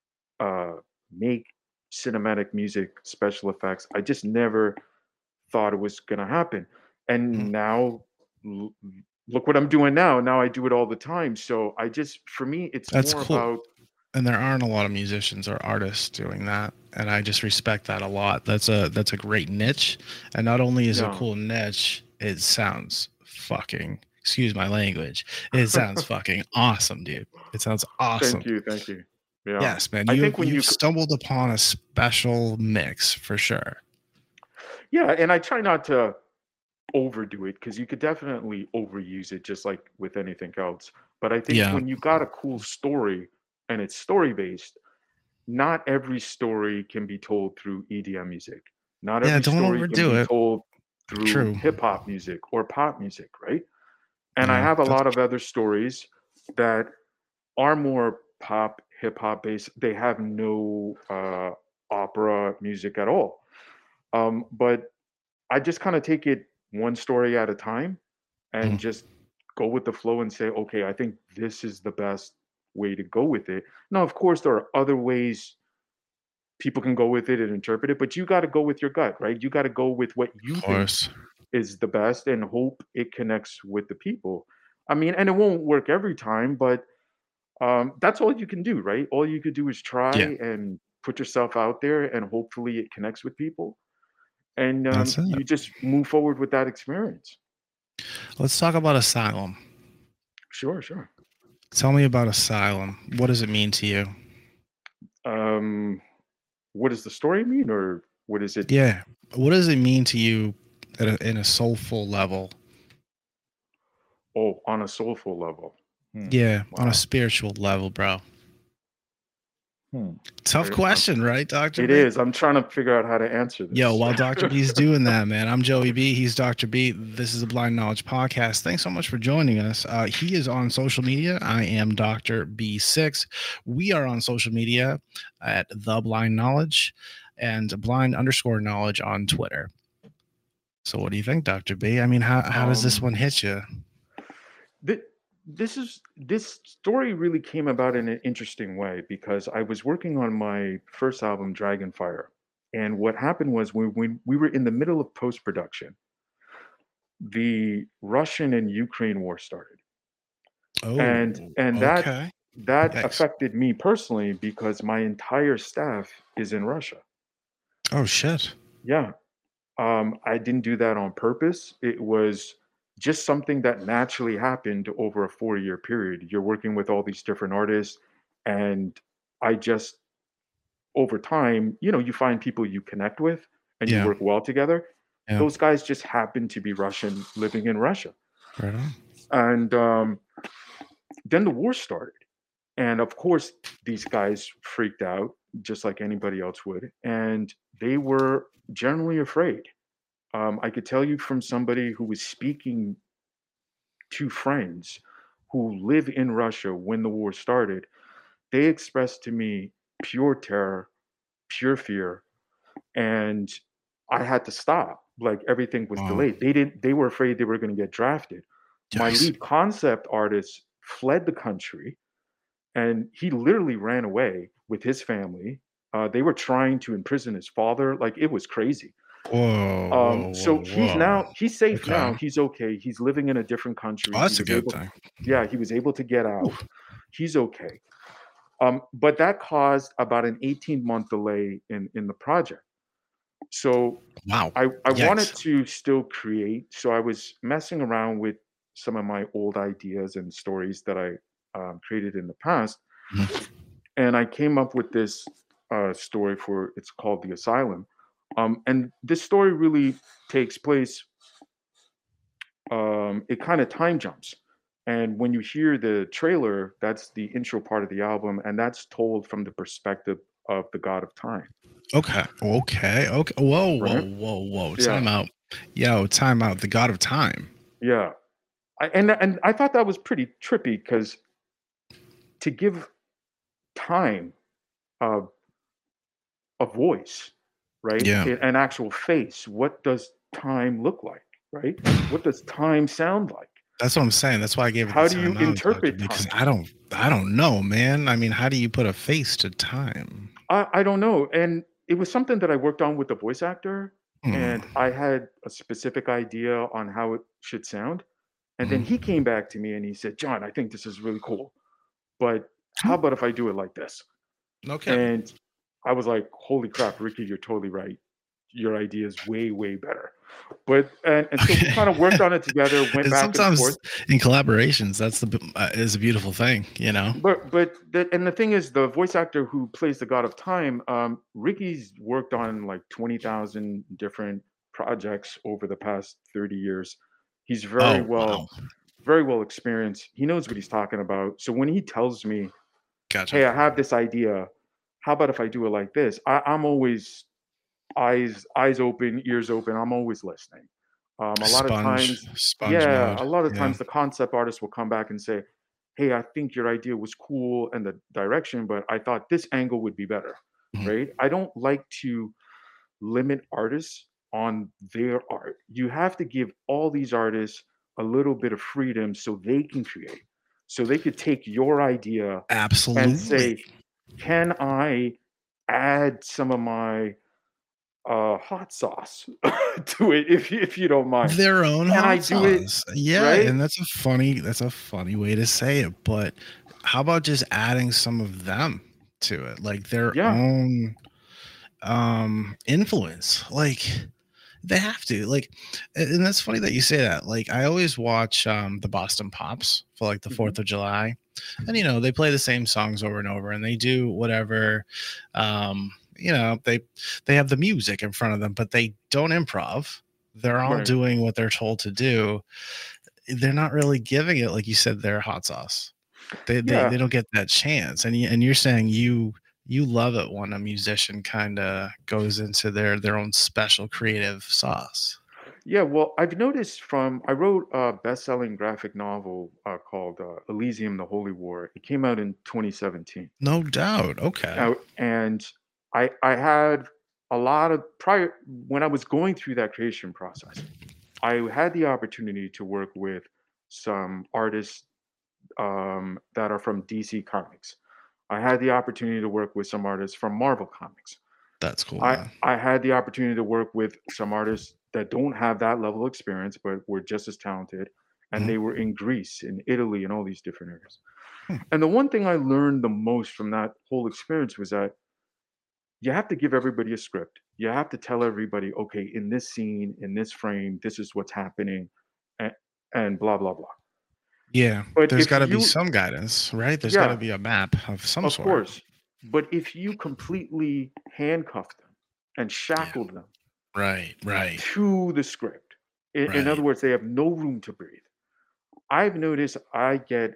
make cinematic music, special effects. I just never thought it was going to happen. And now look what I'm doing now. Now I do it all the time. So for me, it's more cool. About. And there aren't a lot of musicians or artists doing that. And I just respect that a lot. That's a great niche. And not only is it a cool niche, it sounds fucking, excuse my language, it sounds fucking awesome, dude. It sounds awesome. Thank you. Yeah. Yes, man. I think when you stumbled upon a special mix for sure. Yeah, and I try not to overdo it because you could definitely overuse it, just like with anything else. But I think when you got a cool story and it's story based, not every story can be told through EDM music. Not every story can be told through hip hop music or pop music, right? And I have a lot of other stories that are more pop, hip hop based. They have no opera music at all. But I just kind of take it one story at a time and just go with the flow and say, okay, I think this is the best way to go with it. Now, of course, there are other ways people can go with it and interpret it, but you got to go with your gut, right? You got to go with what you think is the best and hope it connects with the people. I mean, and it won't work every time, but that's all you can do, right? All you could do is try and put yourself out there, and hopefully it connects with people. And you just move forward with that experience. Let's talk about Asylum. Sure. Tell me about Asylum. What does it mean to you? What does the story mean, or what is it? Yeah. What does it mean to you in a soulful level? Oh, on a soulful level. Yeah, on a spiritual level, bro. Tough question, right, Dr. It B? is. I'm trying to figure out how to answer this. Yo, while Dr. B's doing that, man, I'm Joey B. He's Dr. B. This is a Blind Knowledge podcast. Thanks so much for joining us. He is on social media. I am Dr. B6. We are on social media at The Blind Knowledge and blind_knowledge on Twitter. So what do you think, Dr. B? I mean, how does this one hit you? This story really came about in an interesting way because I was working on my first album, Dragonfire, and what happened was when we were in the middle of post-production, the Russian and Ukraine war started. And that affected me personally because my entire staff is in Russia. Oh shit. Yeah. I didn't do that on purpose. It was just something that naturally happened over a 4-year period. You're working with all these different artists, and I just, over time, you find people you connect with and you work well together. Yeah. Those guys just happen to be Russian, living in Russia. Right on. And then the war started. And of course, these guys freaked out, just like anybody else would. And they were generally afraid. I could tell you from somebody who was speaking to friends who live in Russia when the war started, they expressed to me pure terror, pure fear, and I had to stop. Like everything was delayed. They were afraid they were going to get drafted. Yes. My lead concept artist fled the country, and he literally ran away with his family. They were trying to imprison his father. Like it was crazy. So he's safe now. He's okay. He's living in a different country. Oh, that's a good thing. Yeah, he was able to get out. Ooh. He's okay. But that caused about an 18-month delay in the project. So I wanted to still create. So I was messing around with some of my old ideas and stories that I created in the past, Mhm. and I came up with this story for it's called The Asylum. And this story really takes place. It kind of time jumps, and when you hear the trailer, that's the intro part of the album, and that's told from the perspective of the God of Time. Okay. Okay. Okay. Whoa, whoa, Right? whoa, whoa. Yeah. Time out. Yo, time out. The God of Time. Yeah. And I thought that was pretty trippy because to give time uh, a voice, right? Yeah. An actual face. What does time look like, right? What does time sound like? That's what I'm saying. That's why I gave it the How do you time out factor, interpret because time? I don't know, man. I mean, how do you put a face to time? I don't know. And it was something that I worked on with the voice actor, Hmm. and I had a specific idea on how it should sound. And then he Mhm. came back to me and he said, John, I think this is really cool, but how about if I do it like this? No kidding. And I was like, holy crap, Ricky, you're totally right. Your idea is way, way better. But and so we Okay. kind of worked on it together, went And back and sometimes forth. in collaborations, that's is a beautiful thing, you know. And the thing is, the voice actor who plays the God of Time, Ricky's worked on like 20,000 different projects over the past 30 years. He's Oh wow, very well experienced. He knows what he's talking about. So when he tells me, gotcha. "Hey, I have this idea. How about if I do it like this?" I'm always eyes open, ears open. I'm always listening. A lot of times, Sponge yeah, mode. a lot of Yeah. times the concept artist will come back and say, "Hey, I think your idea was cool and the direction, but I thought this angle would be better." Mhm. Right? I don't like to limit artists on their art. You have to give all these artists a little bit of freedom so they can create. So they could take your idea and Absolutely. say, "Can I add some of my hot sauce to it if you don't mind? Their own Can I hot do it?" sauce. Yeah, Right? and that's a funny way to say it, but how about just adding some of them to it? Like their Yeah. own influence. Like they have to. Like and that's funny that you say that. Like I always watch the Boston Pops for like the Mhm. 4th of July. And they play the same songs over and over and they do whatever they have the music in front of them, but they don't improv. They're all Right. doing what they're told to do. They're not really giving it, like you said, their hot sauce. They Yeah. don't get that chance. And you're saying you love it when a musician kind of goes into their own special creative sauce. Yeah. Well, I've noticed I wrote a best-selling graphic novel called Elysium: The Holy War. It came out in 2017. No doubt. Okay. And I had a lot of prior when I was going through that creation process, I had the opportunity to work with some artists that are from DC Comics. I had the opportunity to work with some artists from Marvel Comics. That's cool, I man. I had the opportunity to work with some artists that don't have that level of experience, but were just as talented, and Mhm. they were in Greece, in Italy, and all these different areas. Hmm. And the one thing I learned the most from that whole experience was that you have to give everybody a script. You have to tell everybody, okay, in this scene, in this frame, this is what's happening, and, and blah blah blah. Yeah, But there's if got to be you, some guidance, right? There's got to yeah, be a map of some of sort. course. But if you completely handcuff them and Yeah. shackle them Right, right, to the script, in other right. words, they have no room to breathe. I've noticed I get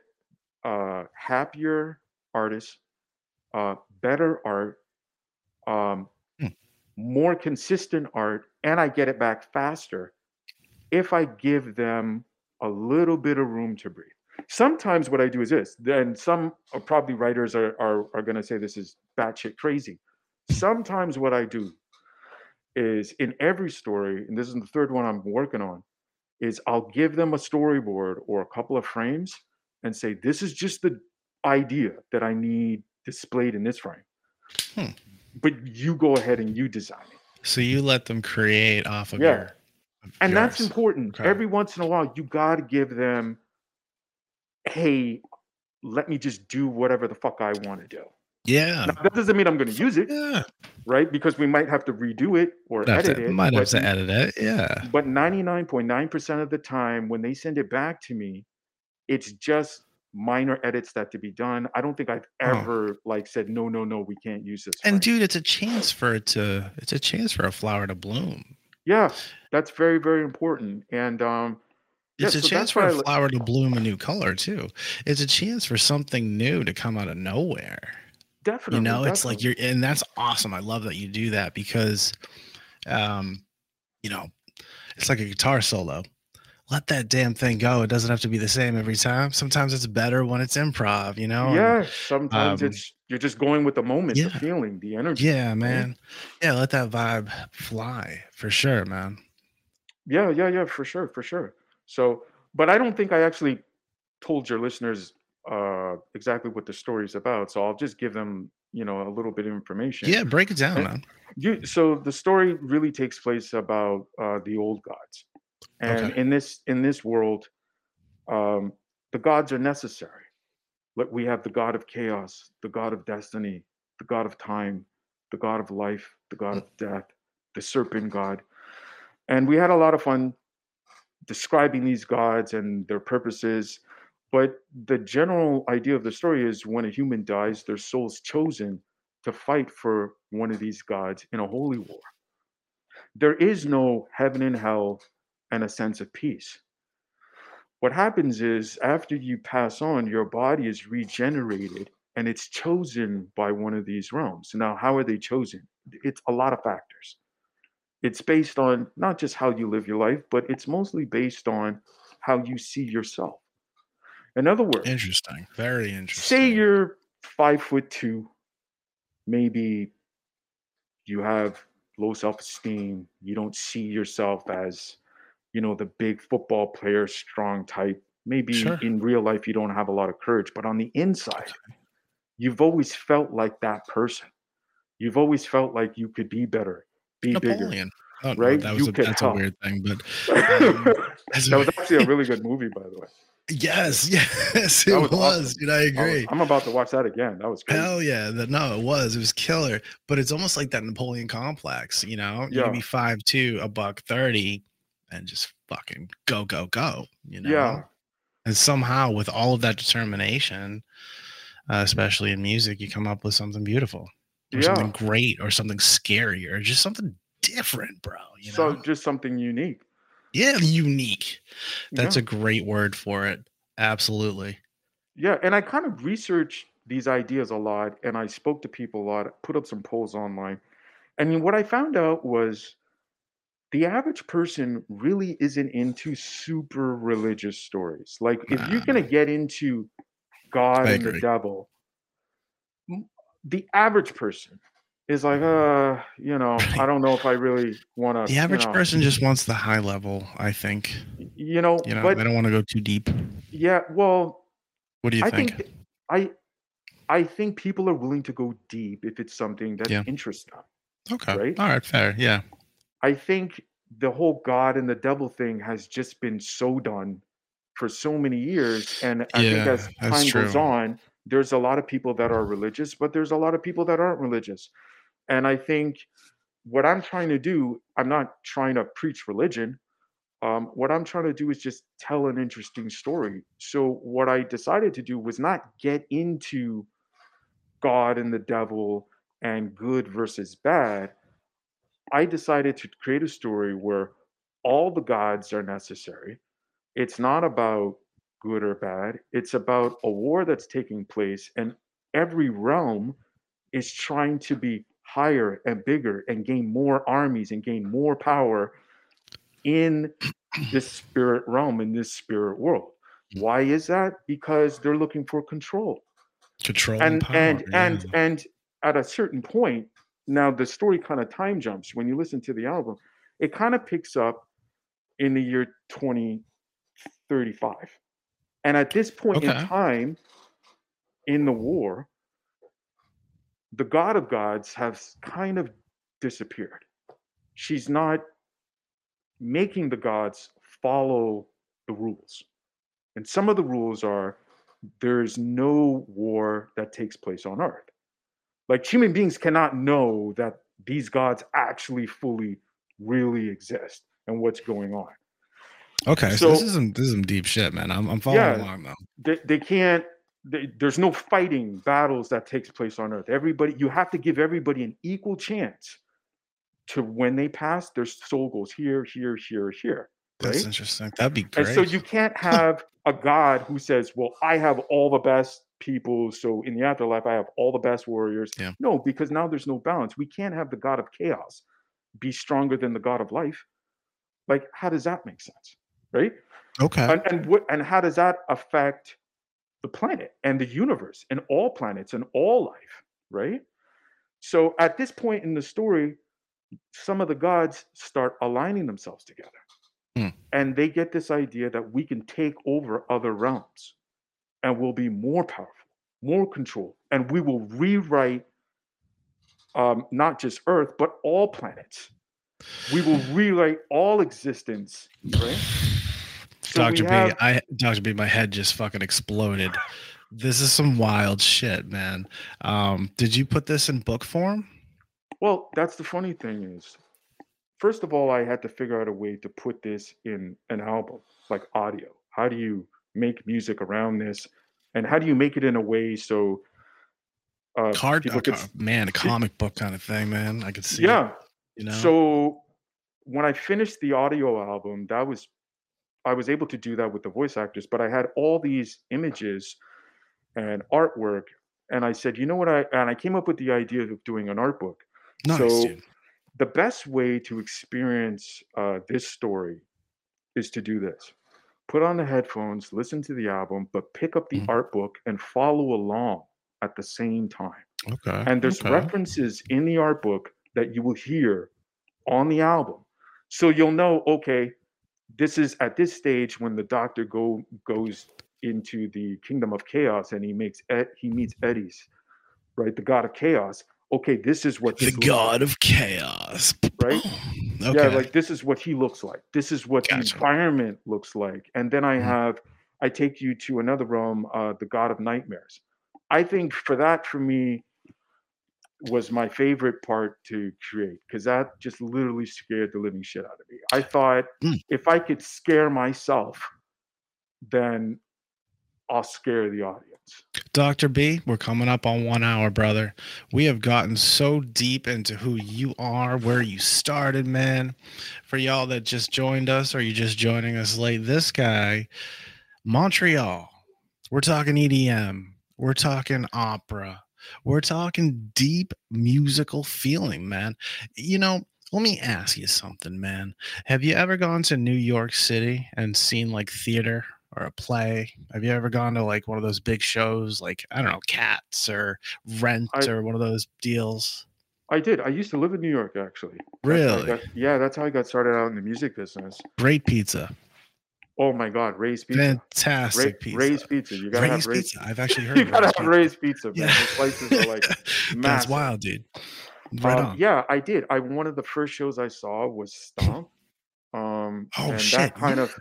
happier artists, better art, um, Hmm. more consistent art, and I get it back faster if I give them a little bit of room to breathe. Sometimes what I do is this, then some probably writers are going to say this is batshit crazy. Sometimes what I do is in every story, and this is the third one I'm working on, is I'll give them a storyboard or a couple of frames and say, this is just the idea that I need displayed in this frame. Hmm. But you go ahead and you design it. So you let them create off of Yeah. of And that's yours. important. Okay. Every once in a while, you got to give them, hey, let me just do whatever the fuck I want to do. Yeah. Now, that doesn't mean I'm going to use it, Yeah. right? Because we might have to redo it or edit it. Might have to edit it. Yeah. But 99.9% of the time, when they send it back to me, it's just minor edits that to be done. I don't think I've Oh. ever like said, no, we can't use this. And dude, it's a chance for a flower to bloom. Yeah, that's very, very important. And it's a chance for a flower to bloom a new color too. It's a chance for something new to come out of nowhere. Definitely. It's like and that's awesome. I love that you do that because, it's like a guitar solo. Let that damn thing go. It doesn't have to be the same every time. Sometimes it's better when it's improv, Yeah, sometimes you're just going with the moment, the feeling, the energy. Yeah, man. Right? Yeah, let that vibe fly for sure, man. Yeah, for sure. So, but I don't think I actually told your listeners exactly what the story is about. So I'll just give them, a little bit of information. Yeah, break it down, man. So the story really takes place about the old gods. And in this world, the gods are necessary. Like we have the god of chaos, the god of destiny, the god of time, the god of life, the god of death, the serpent god. And we had a lot of fun describing these gods and their purposes. But the general idea of the story is when a human dies, their soul is chosen to fight for one of these gods in a holy war. There is no heaven and hell and a sense of peace. What happens is after you pass on, your body is regenerated and it's chosen by one of these realms. Now, how are they chosen? It's a lot of factors. It's based on not just how you live your life, but it's mostly based on how you see yourself. In other words, interesting, very interesting. Say you're 5'2", maybe you have low self-esteem. You don't see yourself as, the big football player, strong type. Maybe in real life you don't have a lot of courage, but on the inside, you've always felt like that person. You've always felt like you could be better, be Napoleon. bigger, right? That's a weird thing, but that was actually a really good movie, by the way. Yes, it was. Awesome. Dude, I agree. I'm about to watch that again. That was crazy. Hell yeah. No, it was killer. But it's almost like that Napoleon complex, You can be 5'2", $130, and just fucking go, Yeah. And somehow with all of that determination, especially in music, you come up with something beautiful. Or something great, or something scary, or just something different, bro. So just something unique. Yeah, unique. That's a great word for it. Absolutely. Yeah, and I kind of researched these ideas a lot, and I spoke to people a lot, put up some polls online. And what I found out was the average person really isn't into super religious stories. Like, if you're going to get into God and the devil, the average person is like, I don't know if I really want to. The average person just wants the high level, I think. But they don't want to go too deep. Yeah, well, what do you think? I think people are willing to go deep if it's something that interests them. Okay. Right? All right, fair. Yeah. I think the whole God and the devil thing has just been so done for so many years. And I think as time goes on, there's a lot of people that are religious, but there's a lot of people that aren't religious. And I think what I'm trying to do, I'm not trying to preach religion. What I'm trying to do is just tell an interesting story. So what I decided to do was not get into God and the devil and good versus bad. I decided to create a story where all the gods are necessary. It's not about good or bad. It's about a war that's taking place, and every realm is trying to be higher and bigger and gain more armies and gain more power in this spirit realm, in this spirit world. Why is that? Because they're looking for control. And power, and at a certain point, now the story kind of time jumps. When you listen to the album, it kind of picks up in the year 2035. And at this point in time in the war, the God of Gods has kind of disappeared. She's not making the gods follow the rules. And some of the rules are there's no war that takes place on Earth. Like human beings cannot know that these gods actually fully really exist and what's going on. Okay, so this is some deep shit, man. I'm following along though. They can't. There's no fighting battles that takes place on Earth. You have to give everybody an equal chance to when they pass, their soul goes here, here, here, here. Right? That's interesting. That'd be great. And so you can't have a God who says, well, I have all the best people. So in the afterlife, I have all the best warriors. Yeah. No, because now there's no balance. We can't have the God of chaos be stronger than the God of life. Like, how does that make sense? Right? Okay. And how does that affect the planet and the universe and all planets and all life? Right? So at this point in the story, some of the gods start aligning themselves together. And they get this idea that we can take over other realms and we'll be more powerful, more control, and we will rewrite not just Earth, but all planets. We will rewrite all existence, right? So Dr. B, my head just fucking exploded. This is some wild shit, man. Did you put this in book form? Well, that's the funny thing is, first of all, I had to figure out a way to put this in an album, like audio. How do you make music around this? And how do you make it in a way so a comic book kind of thing, man. I could see it, you know. So when I finished the audio album, I was able to do that with the voice actors, but I had all these images and artwork, and I said, you know what, I came up with the idea of doing an art book. Nice, so dude. The best way to experience this story is to do this. Put on the headphones, listen to the album, but pick up the art book and follow along at the same time. Okay. And there's references in the art book that you will hear on the album. So you'll know, okay, this is at this stage when the doctor goes into the kingdom of chaos and he meets Edis, right? The god of chaos. Okay, this is what the god of chaos, right? Okay. Yeah, like this is what he looks like. This is what the environment looks like. And then I take you to another realm, the god of nightmares. I think for me, was my favorite part to create, because that just literally scared the living shit out of me. I thought if I could scare myself, then I'll scare the audience. Dr. B, we're coming up on 1 hour, brother. We have gotten so deep into who you are, where you started, man. For y'all that just joined us, or you just joining us late, this guy, Montreal. We're talking EDM. We're talking opera. We're talking deep musical feeling, man. You know, let me ask you something, man. Have you ever gone to New York City and seen like theater or a play? Have you ever gone to like one of those big shows, like, I don't know, Cats or Rent or one of those deals? I did. I used to live in New York, actually. Really? That's how I got started out in the music business. Great pizza. Oh my God, Ray's Pizza. Fantastic pizza. Ray's Pizza. You gotta have Ray's Pizza. I've actually heard you gotta have Ray's Pizza, man. Yeah. The slices are like massive. That's wild, dude. Right on. Yeah, I did. One of the first shows I saw was Stomp. That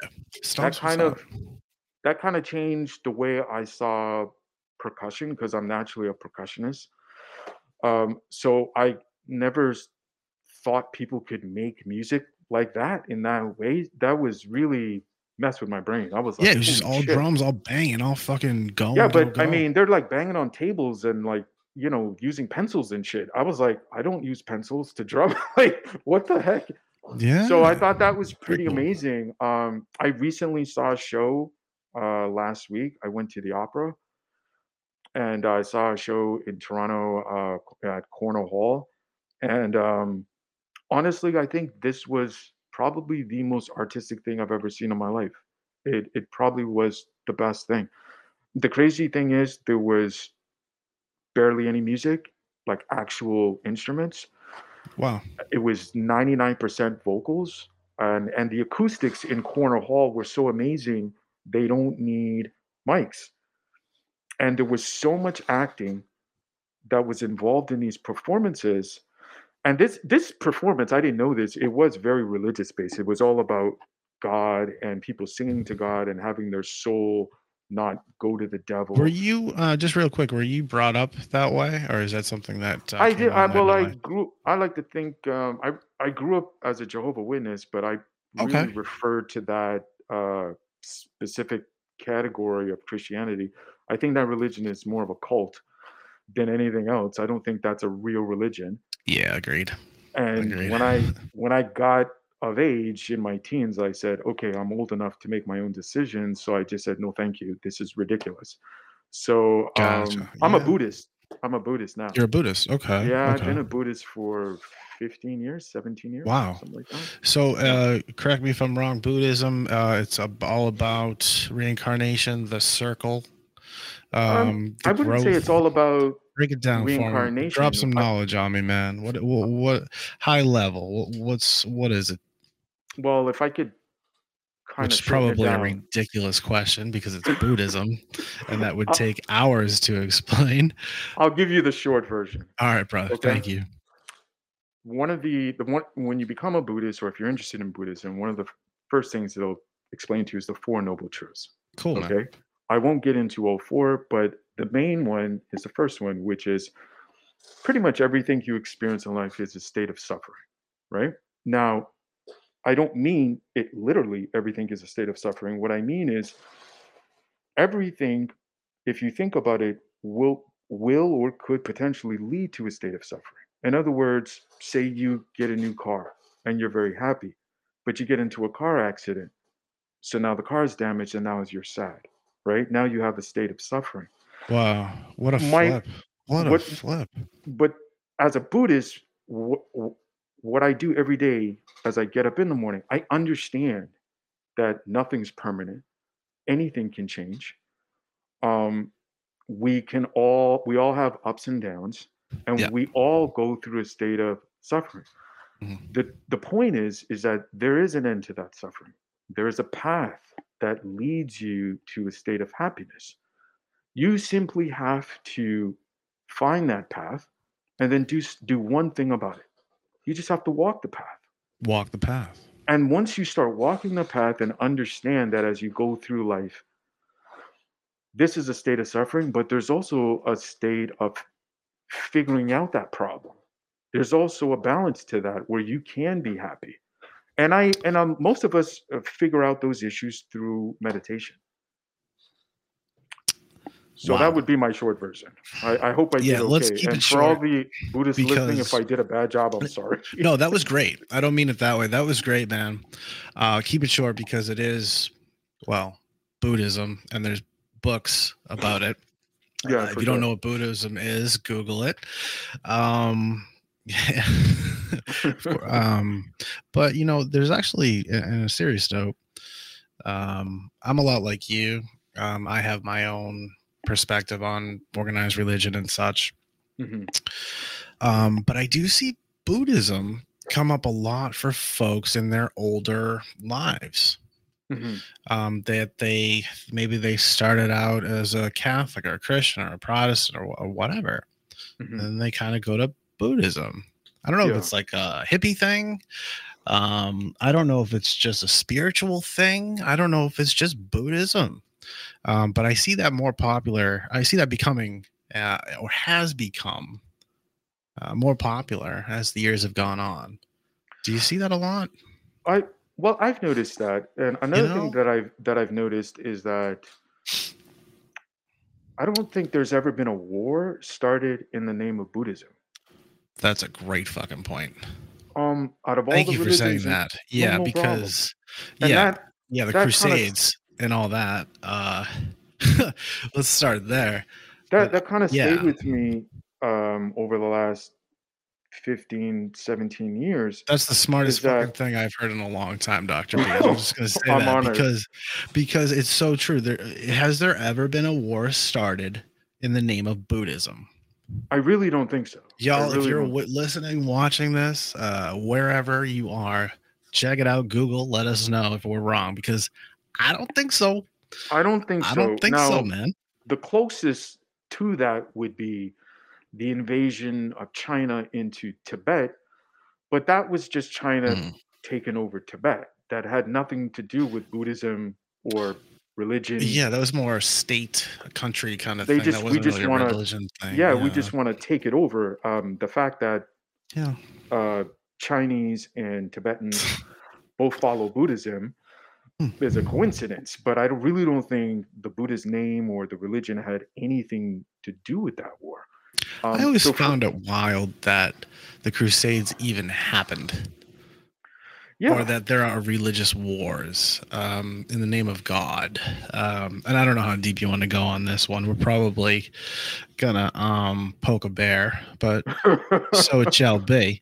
kind of changed the way I saw percussion, because I'm naturally a percussionist. So I never thought people could make music like that in that way. That was really messed with my brain. I was like, yeah, it was just all drums, all banging, all fucking going. Yeah, but I mean, they're like banging on tables and like, you know, using pencils and shit. I was like, I don't use pencils to drum. Like, what the heck? Yeah. So I thought that was pretty amazing. I recently saw a show last week. I went to the opera, and I saw a show in Toronto at Corner Hall. And honestly, I think this was probably the most artistic thing I've ever seen in my life. It probably was the best thing. The crazy thing is there was barely any music, like actual instruments. Wow. It was 99% vocals, and the acoustics in Corner Hall were so amazing. They don't need mics. And there was so much acting that was involved in these performances. And this performance, I didn't know this, it was very religious based. It was all about God and people singing to God and having their soul not go to the devil. Were you just real quick? Were you brought up that way, or is that something that I came did. on later in life? I like to think I grew up as a Jehovah Witness, but I Okay. really refer to that specific category of Christianity. I think that religion is more of a cult than anything else. I don't think that's a real religion. Yeah, agreed. And Agreed. when I got of age in my teens, I said, okay, I'm old enough to make my own decisions. So I just said, no, thank you. This is ridiculous. So Gotcha. I'm a Yeah. Buddhist. I'm a Buddhist now. You're a Buddhist. Okay. Yeah, I've Okay. been a Buddhist for 15 years, 17 years, Wow. something like that. So, correct me if I'm wrong. Buddhism, it's all about reincarnation, the circle. I wouldn't say it's all about break it down reincarnation. for me. Drop some knowledge on me, man. What high level? What is it? Well, if I could kind Which of is probably a ridiculous question because it's Buddhism, and that would take hours to explain. I'll give you the short version. All right, brother. Okay? Thank you. One of the one when you become a Buddhist, or if you're interested in Buddhism, one of the first things they'll explain to you is the Four Noble Truths. Cool. Okay. Man. I won't get into all four, but the main one is the first one, which is pretty much everything you experience in life is a state of suffering, right? Now, I don't mean it literally, everything is a state of suffering. What I mean is everything, if you think about it, will or could potentially lead to a state of suffering. In other words, say you get a new car and you're very happy, but you get into a car accident. So now the car is damaged and now you're sad, right? Now you have a state of suffering. Wow. What a flip. What a flip. But as a Buddhist, what I do every day as I get up in the morning, I understand that nothing's permanent. Anything can change. We all have ups and downs, and we all go through a state of suffering. Mm-hmm. The point is that there is an end to that suffering. There is a path that leads you to a state of happiness. You simply have to find that path and then do one thing about it. You just have to walk the path. Walk the path. And once you start walking the path and understand that as you go through life, this is a state of suffering, but there's also a state of figuring out that problem. There's also a balance to that where you can be happy. And most of us figure out those issues through meditation. So that would be my short version. I hope I did okay. Let's keep it short. For all the Buddhists listening, if I did a bad job, I'm sorry. No, that was great. I don't mean it that way. That was great, man. Keep it short because it is, Buddhism, and there's books about it. Yeah, if you don't know what Buddhism is, Google it. But there's actually, in a serious note, I'm a lot like you. I have my own perspective on organized religion and such. Mm-hmm. But I do see Buddhism come up a lot for folks in their older lives. Mm-hmm. That they started out as a Catholic or a Christian or a Protestant or whatever. Mm-hmm. And they kind of go to Buddhism. I don't know if it's like a hippie thing. I don't know if it's just a spiritual thing. I don't know if it's just Buddhism. But I see that more popular. I see that becoming or has become more popular as the years have gone on. Do you see that a lot? I've noticed that, and another thing that I've noticed is that I don't think there's ever been a war started in the name of Buddhism. That's a great fucking point. Out of all Thank the you for saying that. Yeah, because the Crusades and all that. Let's start there. That kind of stayed with me over the last 15, 17 years. That's the smartest fucking thing I've heard in a long time, Dr. B. I'm just going to say that because it's so true. Has there ever been a war started in the name of Buddhism? I really don't think so. Y'all, if you're listening, watching this, wherever you are, check it out. Google, let us know if we're wrong, because I don't think so. I don't think so. I don't think so, man. The closest to that would be the invasion of China into Tibet, but that was just China taking over Tibet. That had nothing to do with Buddhism or religion. Yeah, that was more state, country kind of They thing. That just we wasn't just really a want to religion thing. yeah, we Yeah. just want to take it over. The fact that Yeah. Chinese and Tibetans both follow Buddhism Hmm. is a coincidence, but I really don't think the Buddha's name or the religion had anything to do with that war. I always So found it wild that the Crusades even happened. yeah, Or that there are religious wars in the name of God. And I don't know how deep you want to go on this one. We're probably gonna poke a bear, but so it shall be.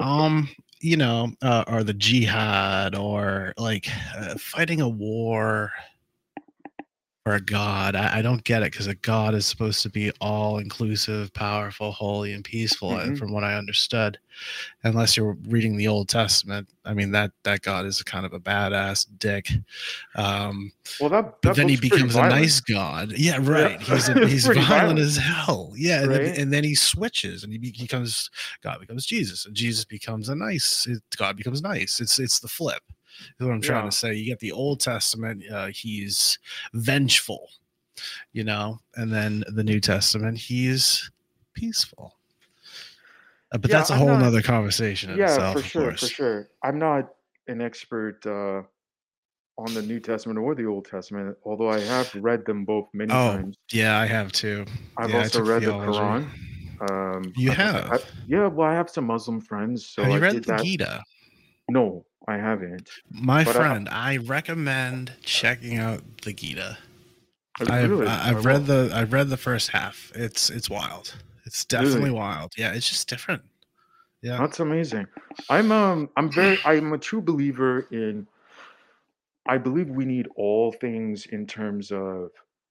Or the jihad, or like fighting a war for a god. I don't get it, because a god is supposed to be all inclusive, powerful, holy, and peaceful, from what I understood. Unless you're reading the Old Testament. I mean, that God is kind of a badass dick. Well, that but then he book's pretty becomes a violent. nice God. Yeah, right. Yeah. He's Pretty violent as hell. Yeah, Right? and then he switches, and God becomes Jesus, and Jesus becomes God becomes nice. It's the flip. Is what I'm trying Yeah. to say. You get the Old Testament. He's vengeful, and then the New Testament, he's peaceful. But that's a whole nother conversation in itself, for of sure, course. for sure. I'm not an expert on the New Testament or the Old Testament, although I have read them both many times. Yeah, I have too. I've Yeah, also read theology. the Quran. You have? Well, I have some Muslim friends, so have you I read did the that. Gita? No, I haven't. My friend, I recommend checking out the Gita. Really? I've read the first half. It's wild. It's definitely wild. Yeah, it's just different. Yeah, that's amazing. I'm a true believer in. I believe we need all things in terms of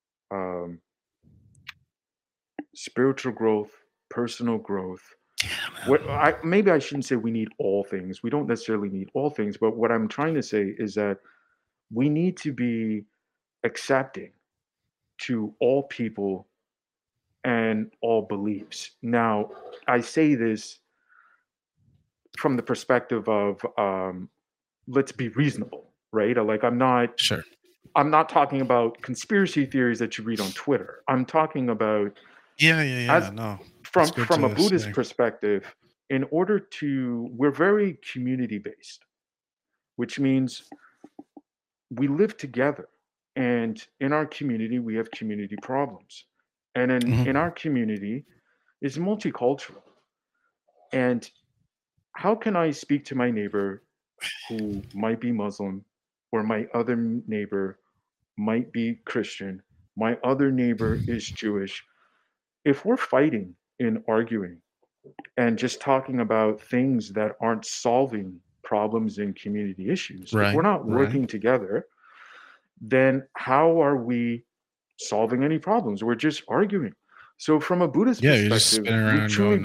spiritual growth, personal growth. Maybe I shouldn't say we need all things. We don't necessarily need all things, but what I'm trying to say is that we need to be accepting to all people and all beliefs. Now, I say this from the perspective of let's be reasonable, right? Like I'm not talking about conspiracy theories that you read on Twitter. I'm talking about from a Buddhist perspective, we're very community based, which means we live together, and in our community we have community problems, and in our community is multicultural. And how can I speak to my neighbor who might be Muslim, or my other neighbor might be Christian, my other neighbor is Jewish, if we're fighting and arguing and just talking about things that aren't solving problems and community issues, if we're not working together, then how are we solving any problems? We're just arguing. So from a Buddhist perspective, we truly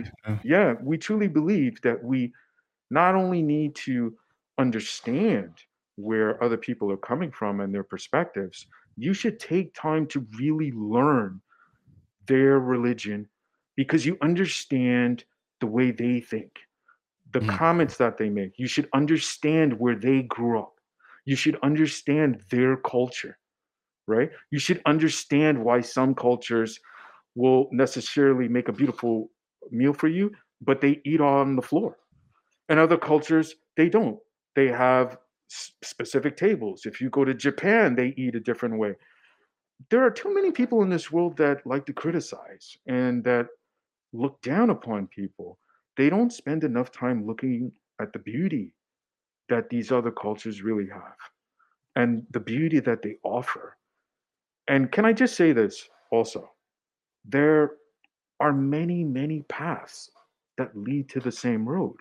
believe that we not only need to understand where other people are coming from and their perspectives, you should take time to really learn their religion, because you understand the way they think, the comments that they make. You should understand where they grew up. You should understand their culture, right? You should understand why some cultures will necessarily make a beautiful meal for you, but they eat on the floor. And other cultures, they don't. They have specific tables. If you go to Japan, they eat a different way. There are too many people in this world that like to criticize and that look down upon people. They don't spend enough time looking at the beauty that these other cultures really have and the beauty that they offer. And can I just say this also? There are many, many paths that lead to the same road.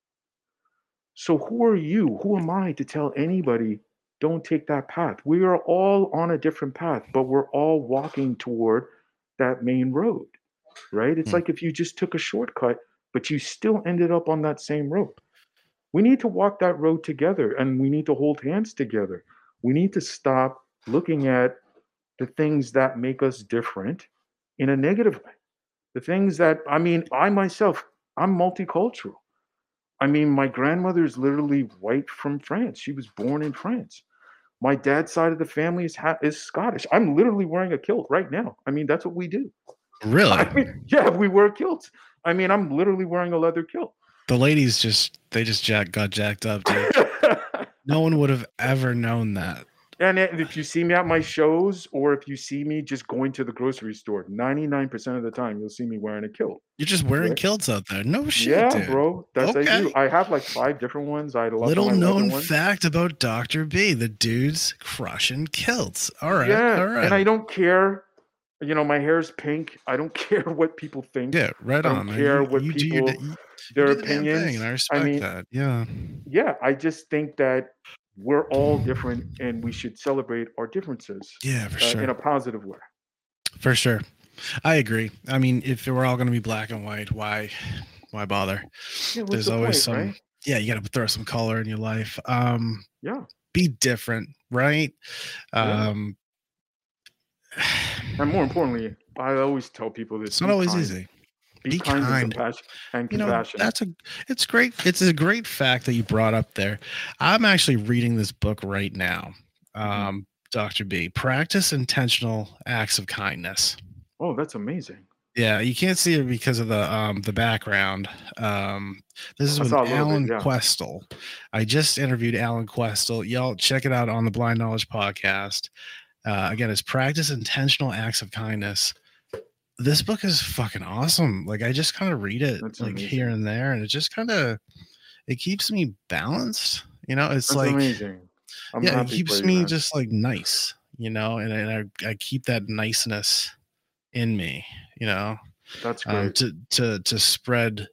So who are you? Who am I to tell anybody don't take that path? We are all on a different path, but we're all walking toward that main road, right? It's like if you just took a shortcut, but you still ended up on that same road. We need to walk that road together, and we need to hold hands together. We need to stop looking at the things that make us different in a negative way. The things that, I myself, I'm multicultural. My grandmother is literally white from France. She was born in France. My dad's side of the family is Scottish. I'm literally wearing a kilt right now. I mean, that's what we do. Really? I mean, yeah, we wear kilts. I mean, I'm literally wearing a leather kilt. The ladies got jacked up, dude. No one would have ever known that. And if you see me at my shows, or if you see me just going to the grocery store, 99% of the time you'll see me wearing a kilt. You're just wearing kilts out there. No shit, yeah, dude. Bro. That's okay. I do. I have like 5 different ones. Little known fact about Dr. B: the dude's crushing kilts. All right, all right. And I don't care. You know, my hair's pink. I don't care what people think. Yeah, right on. I don't care what people their opinions. And I respect that. Yeah. Yeah, I just think that we're all different, and we should celebrate our differences. Yeah, for sure. In a positive way. For sure. I agree. I mean, if we're all going to be black and white, why bother? Yeah, there's always point, some, right? Yeah, you got to throw some color in your life. Yeah. Be different, right? And more importantly, I always tell people this. It's not always easy. Be kind and compassionate. It's great. It's a great fact that you brought up there. I'm actually reading this book right now. Dr. B, Practice Intentional Acts of Kindness. Oh, that's amazing. Yeah, you can't see it because of the background. This is with Alan Questel. I just interviewed Alan Questel. Y'all check it out on the Blind Knowledge podcast. Again, it's Practice Intentional Acts of Kindness. This book is fucking awesome. Like, I just kind of read it here and there, and it just it keeps me balanced. You know, it's that's amazing. It keeps me just like nice, you know, and I keep that niceness in me, you know. That's great. To spread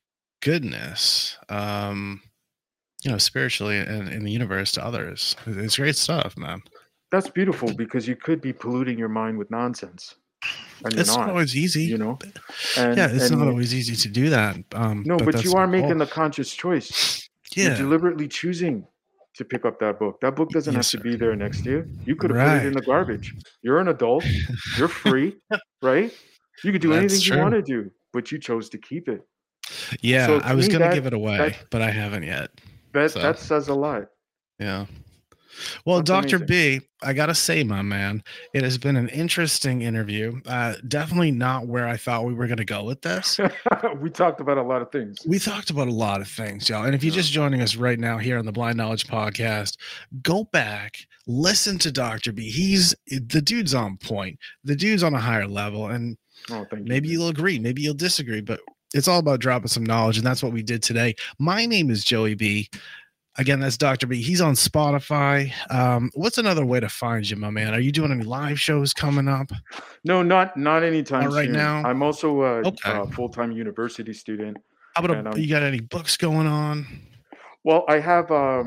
goodness, you know, spiritually and in the universe to others. It's great stuff, man. That's beautiful, because you could be polluting your mind with nonsense. And it's not always easy, you know. It's not always easy to do that. No, but you are making the conscious choice. Yeah, you're deliberately choosing to pick up that book. That book doesn't have to be there next to you. You could have put it in the garbage. You're an adult. You're free, right? You could do anything you want to do, but you chose to keep it. Yeah, so I was going to give it away, but I haven't yet. That says a lot. Yeah. Well, Dr. B, I got to say, my man, it has been an interesting interview. Definitely not where I thought we were going to go with this. We talked about a lot of things. Y'all. And if you're just joining us right now here on the Blind Knowledge podcast, go back, listen to Dr. B. The dude's on point. The dude's on a higher level. And maybe you'll agree, maybe you'll disagree, but it's all about dropping some knowledge. And that's what we did today. My name is Joey B. Again, that's Dr. B. He's on Spotify. What's another way to find you, my man? Are you doing any live shows coming up? No, not anytime soon. Right now. I'm also a full-time university student. How about you got any books going on? Well, I have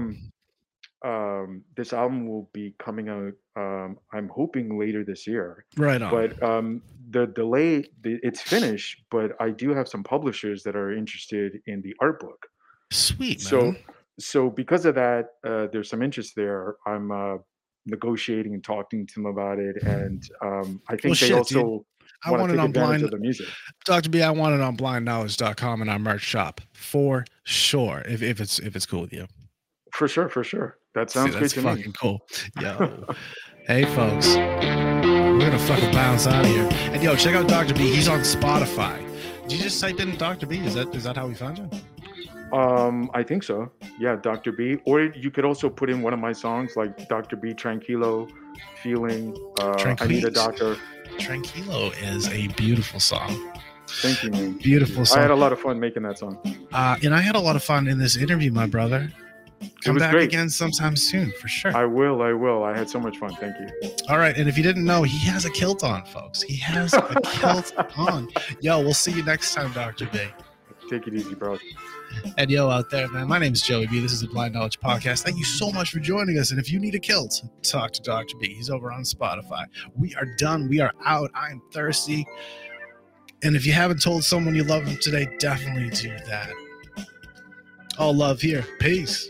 this album will be coming out. I'm hoping later this year. Right on. But the delay, it's finished. But I do have some publishers that are interested in the art book. Sweet, man. So because of that, there's some interest there. I'm negotiating and talking to them about it, and I think they also want to take advantage of the music. Dr. B, I want it on blindknowledge.com and our merch shop for sure. If it's cool with you, for sure. That sounds good to me. That's fucking cool. Yo, hey folks, we're gonna fucking bounce out of here. And yo, check out Dr. B. He's on Spotify. Did you just type in Dr. B? Is that how we found you? I think so. Yeah, Dr. B. Or you could also put in one of my songs, like Dr. B, Tranquilo, Feeling, I Need a Doctor. Tranquilo is a beautiful song. Thank you, man. Beautiful song. I had a lot of fun making that song. And I had a lot of fun in this interview, my brother. Come back again sometime soon, for sure. I will. I had so much fun. Thank you. All right. And if you didn't know, he has a kilt on, folks. He has a kilt on. Yo, we'll see you next time, Dr. B. Take it easy, bro. And yo, out there, man, my name is Joey B. This is the Blind Knowledge Podcast. Thank you so much for joining us. And if you need a kilt, talk to Dr. B. He's over on Spotify. We are done. We are out. I am thirsty. And if you haven't told someone you love them today, definitely do that. All love here. Peace.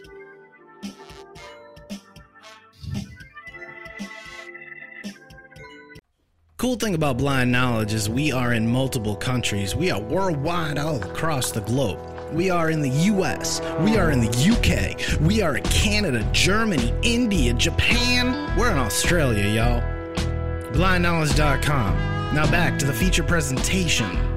Cool thing about Blind Knowledge is we are in multiple countries. We are worldwide all across the globe. We are in the US. We are in the UK. We are in Canada, Germany, India, Japan. We're in Australia, y'all. BlindKnowledge.com. Now back to the feature presentation.